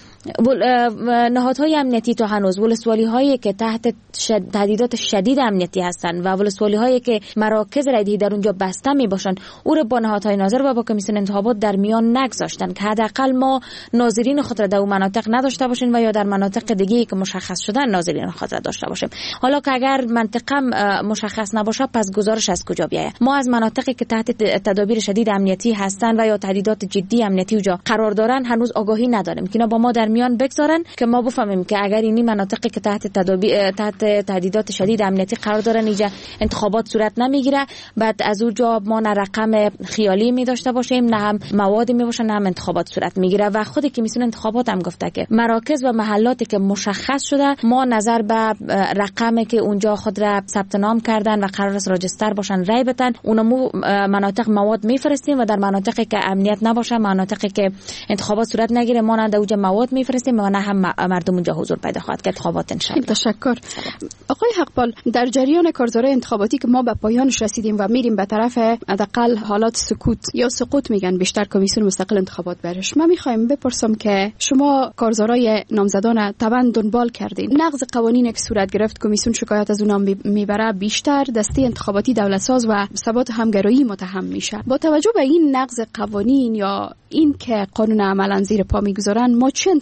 نهادهای امنیتی تا هنوز ولسوالی هایی که تحت تهدیدات شدید امنیتی هستند و ولسوالی هایی که مراکز رایدهی در اونجا بسته می باشند او را با نهادهای ناظر و با کمیسیون انتخابات در میان نگذاشتن که حداقل ما ناظرین خود را در اون مناطق نداشته باشیم و یا در مناطق دیگه که مشخص شدن ناظرین خود را داشته باشیم. حالا که اگر منطقه مشخص نباشه پس گزارش از کجا بیاید؟ ما از مناطقی که تحت تدابیر شدید امنیتی هستند و یا تهدیدات جدی امنیتی اونجا قرار دارن هنوز آگاهی نداریم که اینا با ما در میان بگذارن که ما بفهمیم که اگر اینی مناطقی که تحت تهدیدات شدید امنیتی قرار دارن اینجا انتخابات صورت نمیگیره، بعد از اونجا ما نه رقم خیالی می داشته باشیم، نه هم مواد می باشه، نه هم انتخابات صورت میگیره. و خود کمیسیون انتخابات هم گفته که مراکز و محلاتی که مشخص شده ما نظر به رقمی که اونجا خود را ثبت نام کردن و قرار است راجستر باشن رای بدن، اونمو مناطق مواد میفرستیم و در مناطقی که امنیت نباشه، مناطقی که انتخابات صورت نگیره، ما نه در اونجا مواد میفرستیم و نه هم مردم اونجا حضور پیدا خواهد کرد انتخابات انشالله. تشکر. آقای حقپال، در جریان کارزارهای انتخاباتی که ما به پایانش رسیدیم و میریم به طرف حداقل حالات سکوت یا سقوط میگن بیشتر کمیسیون مستقل انتخابات برش، ما میخوایم بپرسم که شما کارزارهای نامزدان طبعا دنبال کردین، نقض قوانین که صورت گرفت کمیسیون شکایت از اونها میبره، بیشتر دسته انتخاباتی دولت ساز و ثبات همگرایی متهم میشه. با توجه به این نقض قوانین یا این که قانون عملا زیر پا میگذارن، ما چه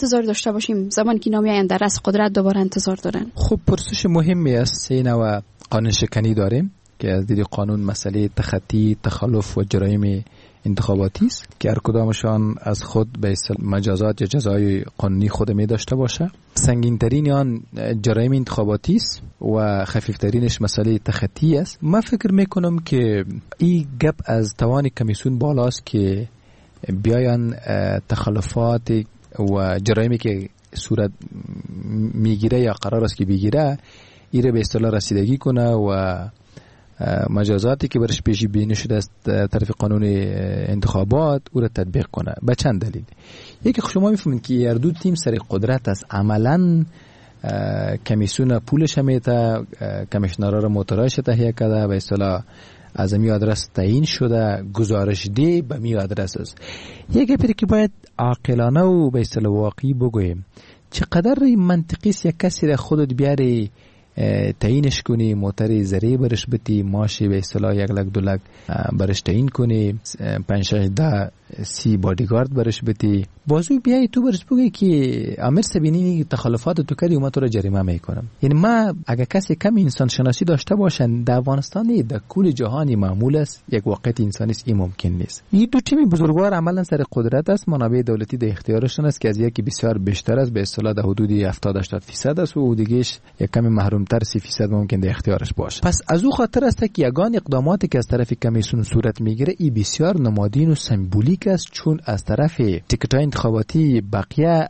انتظار داشته باشیم زمانی که نامی در رأس قدرت دوباره انتظار دارن؟ خب پرسش مهمی است. سه نوع قانون شکنی داریم که از دید قانون مسئله تخطی، تخلف و جرایم انتخاباتی است که هر کدامشان از خود به مجازات یا جزای قانونی خود می داشته باشه. سنگین ترین آن جرایم انتخاباتی است و خفیف ترینش مسئله تخطی است. من فکر میکنم که این گپ از توان کمیسیون بالاست که بیاین تخلفات و جرایمی که صورت میگیره یا قرار است که بگیره ایره به اصطلاح رسیدگی کنه و مجازاتی که برش پیشی بینی شده است طرف قانون انتخابات او را تطبیق کنه. به چند دلیل. یکی شما میفهمید که هر دو تیم سر قدرت است، عملا کمیسیون پولش همیتا کمیشنرها را موتورایش تهیه کرده، به اصطلاح از می آدرس تعیین شده، گزارش دی به می آدرس است. یکی پیری که باید عاقلانه و به اصطلاح واقعی بگویم چقدر منطقی است یک کسی را خودت بیاری تعیینش کنی، موتر زری برش بتی، ماشی به اصطلاح 1 لک 2 لک برش تعیین کنی، 5 6 10 30 بادیگارد برش بتی، بازو بیای تو برش بگی که امیر سبینی تخلفات تو کردی و من تو را جریمه میکنم. یعنی ما اگه کسی کم انسان شناسی داشته باشن در افغانستان در کل جهانی معمول است، یک واقعیت انسانی است، این ممکن نیست. این دو تیم بزرگوار عملا سر قدرت است، منابع دولتی در اختیارشون است که از یکی بسیار بیشتر است، به اصطلاح در حدود 70-80% است و دیگهش یک کمی محروم تر 30% ممکن در اختیارش باشه. پس از او خاطر است که یگان اقداماتی که از طرف کمیسیون صورت میگیره این بسیار نمادین و سمبولیک است، چون از طرف تیکت‌های انتخاباتی بقیه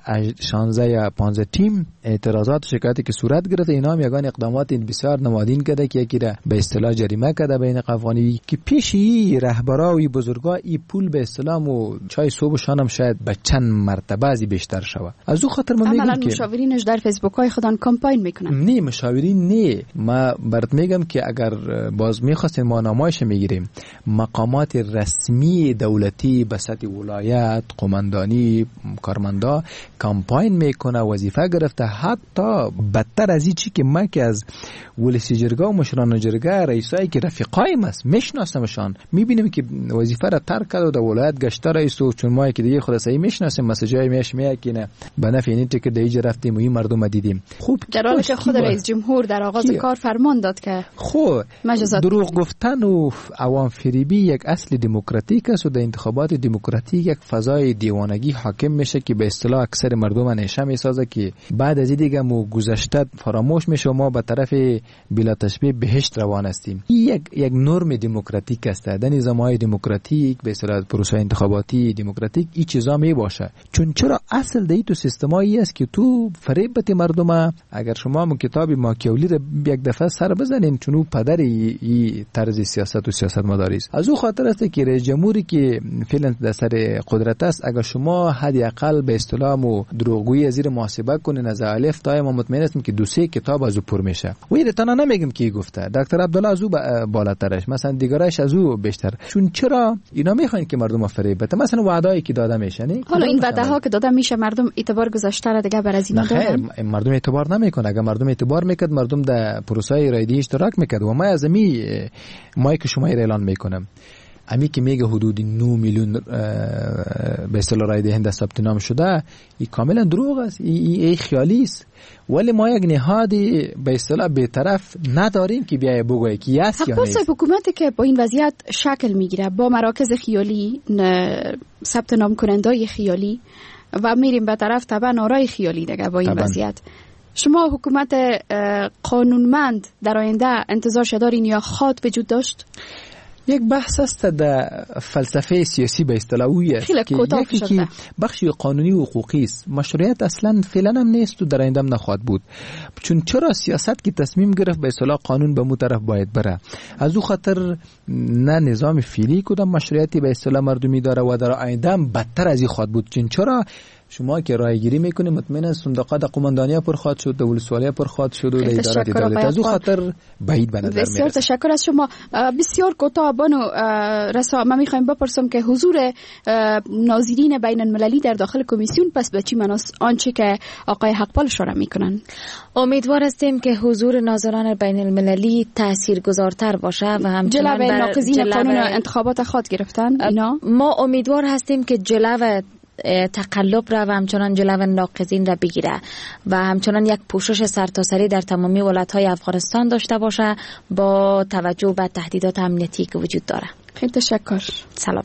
16 یا 15 تیم اعتراضات و شکایتی که صورت گرفته اینا هم یگان اقدامات بسیار نمادین کرده که یکی را به اصطلاح جریمه کرده بین قوانینی که پیشی رهبرا و بزرگا این پول به اصطلاح و چای صبحشان هم شاید به چند مرتبه ازی بیشتر شود. از او خاطر من میگم که مشاورینش در فیسبوک های خودان کمپاین میکنن. نه مشاورین نه، ما برات میگم که اگر باز میخواستین ما نمایش میگیریم مقامات رسمی دولتی به سطح ولایت، قماندانی، کارمندا کمپاین میکنه، وظیفه گرفته. حتی بدتر از این چی که ما که از ولسی جرگه و مشران جرگه رئیسایی که رفیقایم است میشناسمشان، میبینیم که وظیفه را ترک کرد و در ولایت گشته رئیس و چون ما که دیگه خود صحیح میشناسیم مسیجای میش میکنه به نفع این که دیگه رفتیم و این مردم دیدیم. خوب در حالی که خود رئیس جمهور در آغاز کار فرمان داد که خب دروغ گفتن و عوام فریبی یک اصل دموکراتیک است و در انتخابات دموکراتیک یک فضای دیوانگی حاکم میشه که به اصطلاح اکثر مردم انیشه میسازه که بعد از دیگه مو گذشته فراموش میشه و ما به طرف بلا تشبیه بهشت روان هستیم. این یک نرم دموکراتیک است. در نظام‌های دموکراتیک به اصطلاح پروسه انتخاباتی دموکراتیک این چیزا می باشه. چون چرا اصل دی تو سیستمایی است که تو فریب بده مردم. اگر شما مو کتاب ماکیاولی رو یک دفعه سر بزنین چون پدر این طرز سیاست و سیاست مداری است. از او خاطر است که رئیس جمهوری که فعلا در سر قدرت است اگر شما حداقل به اصطلاح مو دروغگویی زیر محاسبه کنین از الف تا ما مطمئن هستیم که 2-3 کتاب از او پر میشه. و این تنها نمیگم که گفته دکتر عبدالله از او بالاترش، مثلا دیگرش از او بیشتر. چون چرا اینا میخواین که مردم فریب بده؟ مثلا وعده‌ای که داده میشه نه حالا این وعده‌ها که داده میشه مردم اعتبار گذاشته را دیگه بر از اینا دارن. مردم اعتبار نمیکنه. اگر مردم اعتبار میکرد مردم در پروسه رایدی اشتراک میکرد. و ما از ما که شما اعلان میکنم امی که میگه حدود 9 میلیون به اصطلاح رای دهنده ثبت نام شده، این کاملا دروغ است، این خیالی است. ولی ما یک نهاد به اصطلاح بی‌طرف نداریم که بیای بگه که یس یا نیست. حکومتی که با این وضعیت شکل میگیره با مراکز خیالی، ثبت نام کنندای خیالی و میریم به طرف طبعا آرای خیالی دیگه با این وضعیت، شما حکومت قانونمند در آینده انتظار دارین یا خاط وجود داشت؟ یک بحث است در فلسفه سیاسی به اصطلاح اویه که یکی که بخشی قانونی و حقوقی است، مشروعیت اصلا فعلا هم نیست و در آینده هم نخواهد بود. چون چرا سیاست که تصمیم گرفت به اصطلاح قانون به مو طرف باید بره، از او خاطر نه نظام فعلی کدام مشروعیتی به اصطلاح مردمی داره و در آینده هم بدتر از این خواهد بود. چون چرا شما که رای گیری میکنید مطمئنا صندوقات قماندانی پر خواهد شد، ولسوالی پر خواهد شد و ادارات دولت، از او خاطر بعید به نظر میاد. بسیار تشکر از شما. بسیار کوتاه بانو رسا ما میخوایم بپرسم که حضور ناظرین بین المللی در داخل کمیسیون پس به چی معناست آنچه که آقای حقپال اشاره میکنن؟ امیدوار هستیم که حضور ناظران بین المللی تاثیرگذارتر باشه و همچنان جلوه ناقضین قانون انتخابات خود گرفتن اینا. ما امیدوار هستیم که جلوه تقلب را و همچنان جلو ناقضین را بگیره و همچنان یک پوشش سرتاسری در تمامی ولایت‌های افغانستان داشته باشه با توجه به تهدیدات امنیتی که وجود داره. خیلی تشکر. سلامت.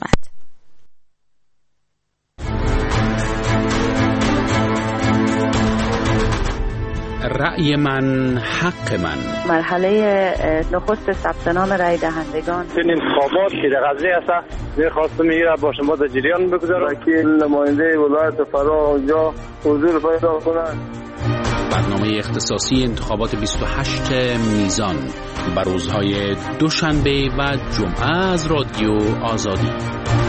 رأی من حق من. مرحله نخست ثبت نام رای دهندگان. این انتخابات که در قضیه است می‌خواستم میگه با شما در جریان بگذارم. وکیل نماینده ولایت فرا اونجا حضور پیدا کنند. برنامه اختصاصی انتخابات 28 میزان بر روزهای دوشنبه و جمعه از رادیو آزادی.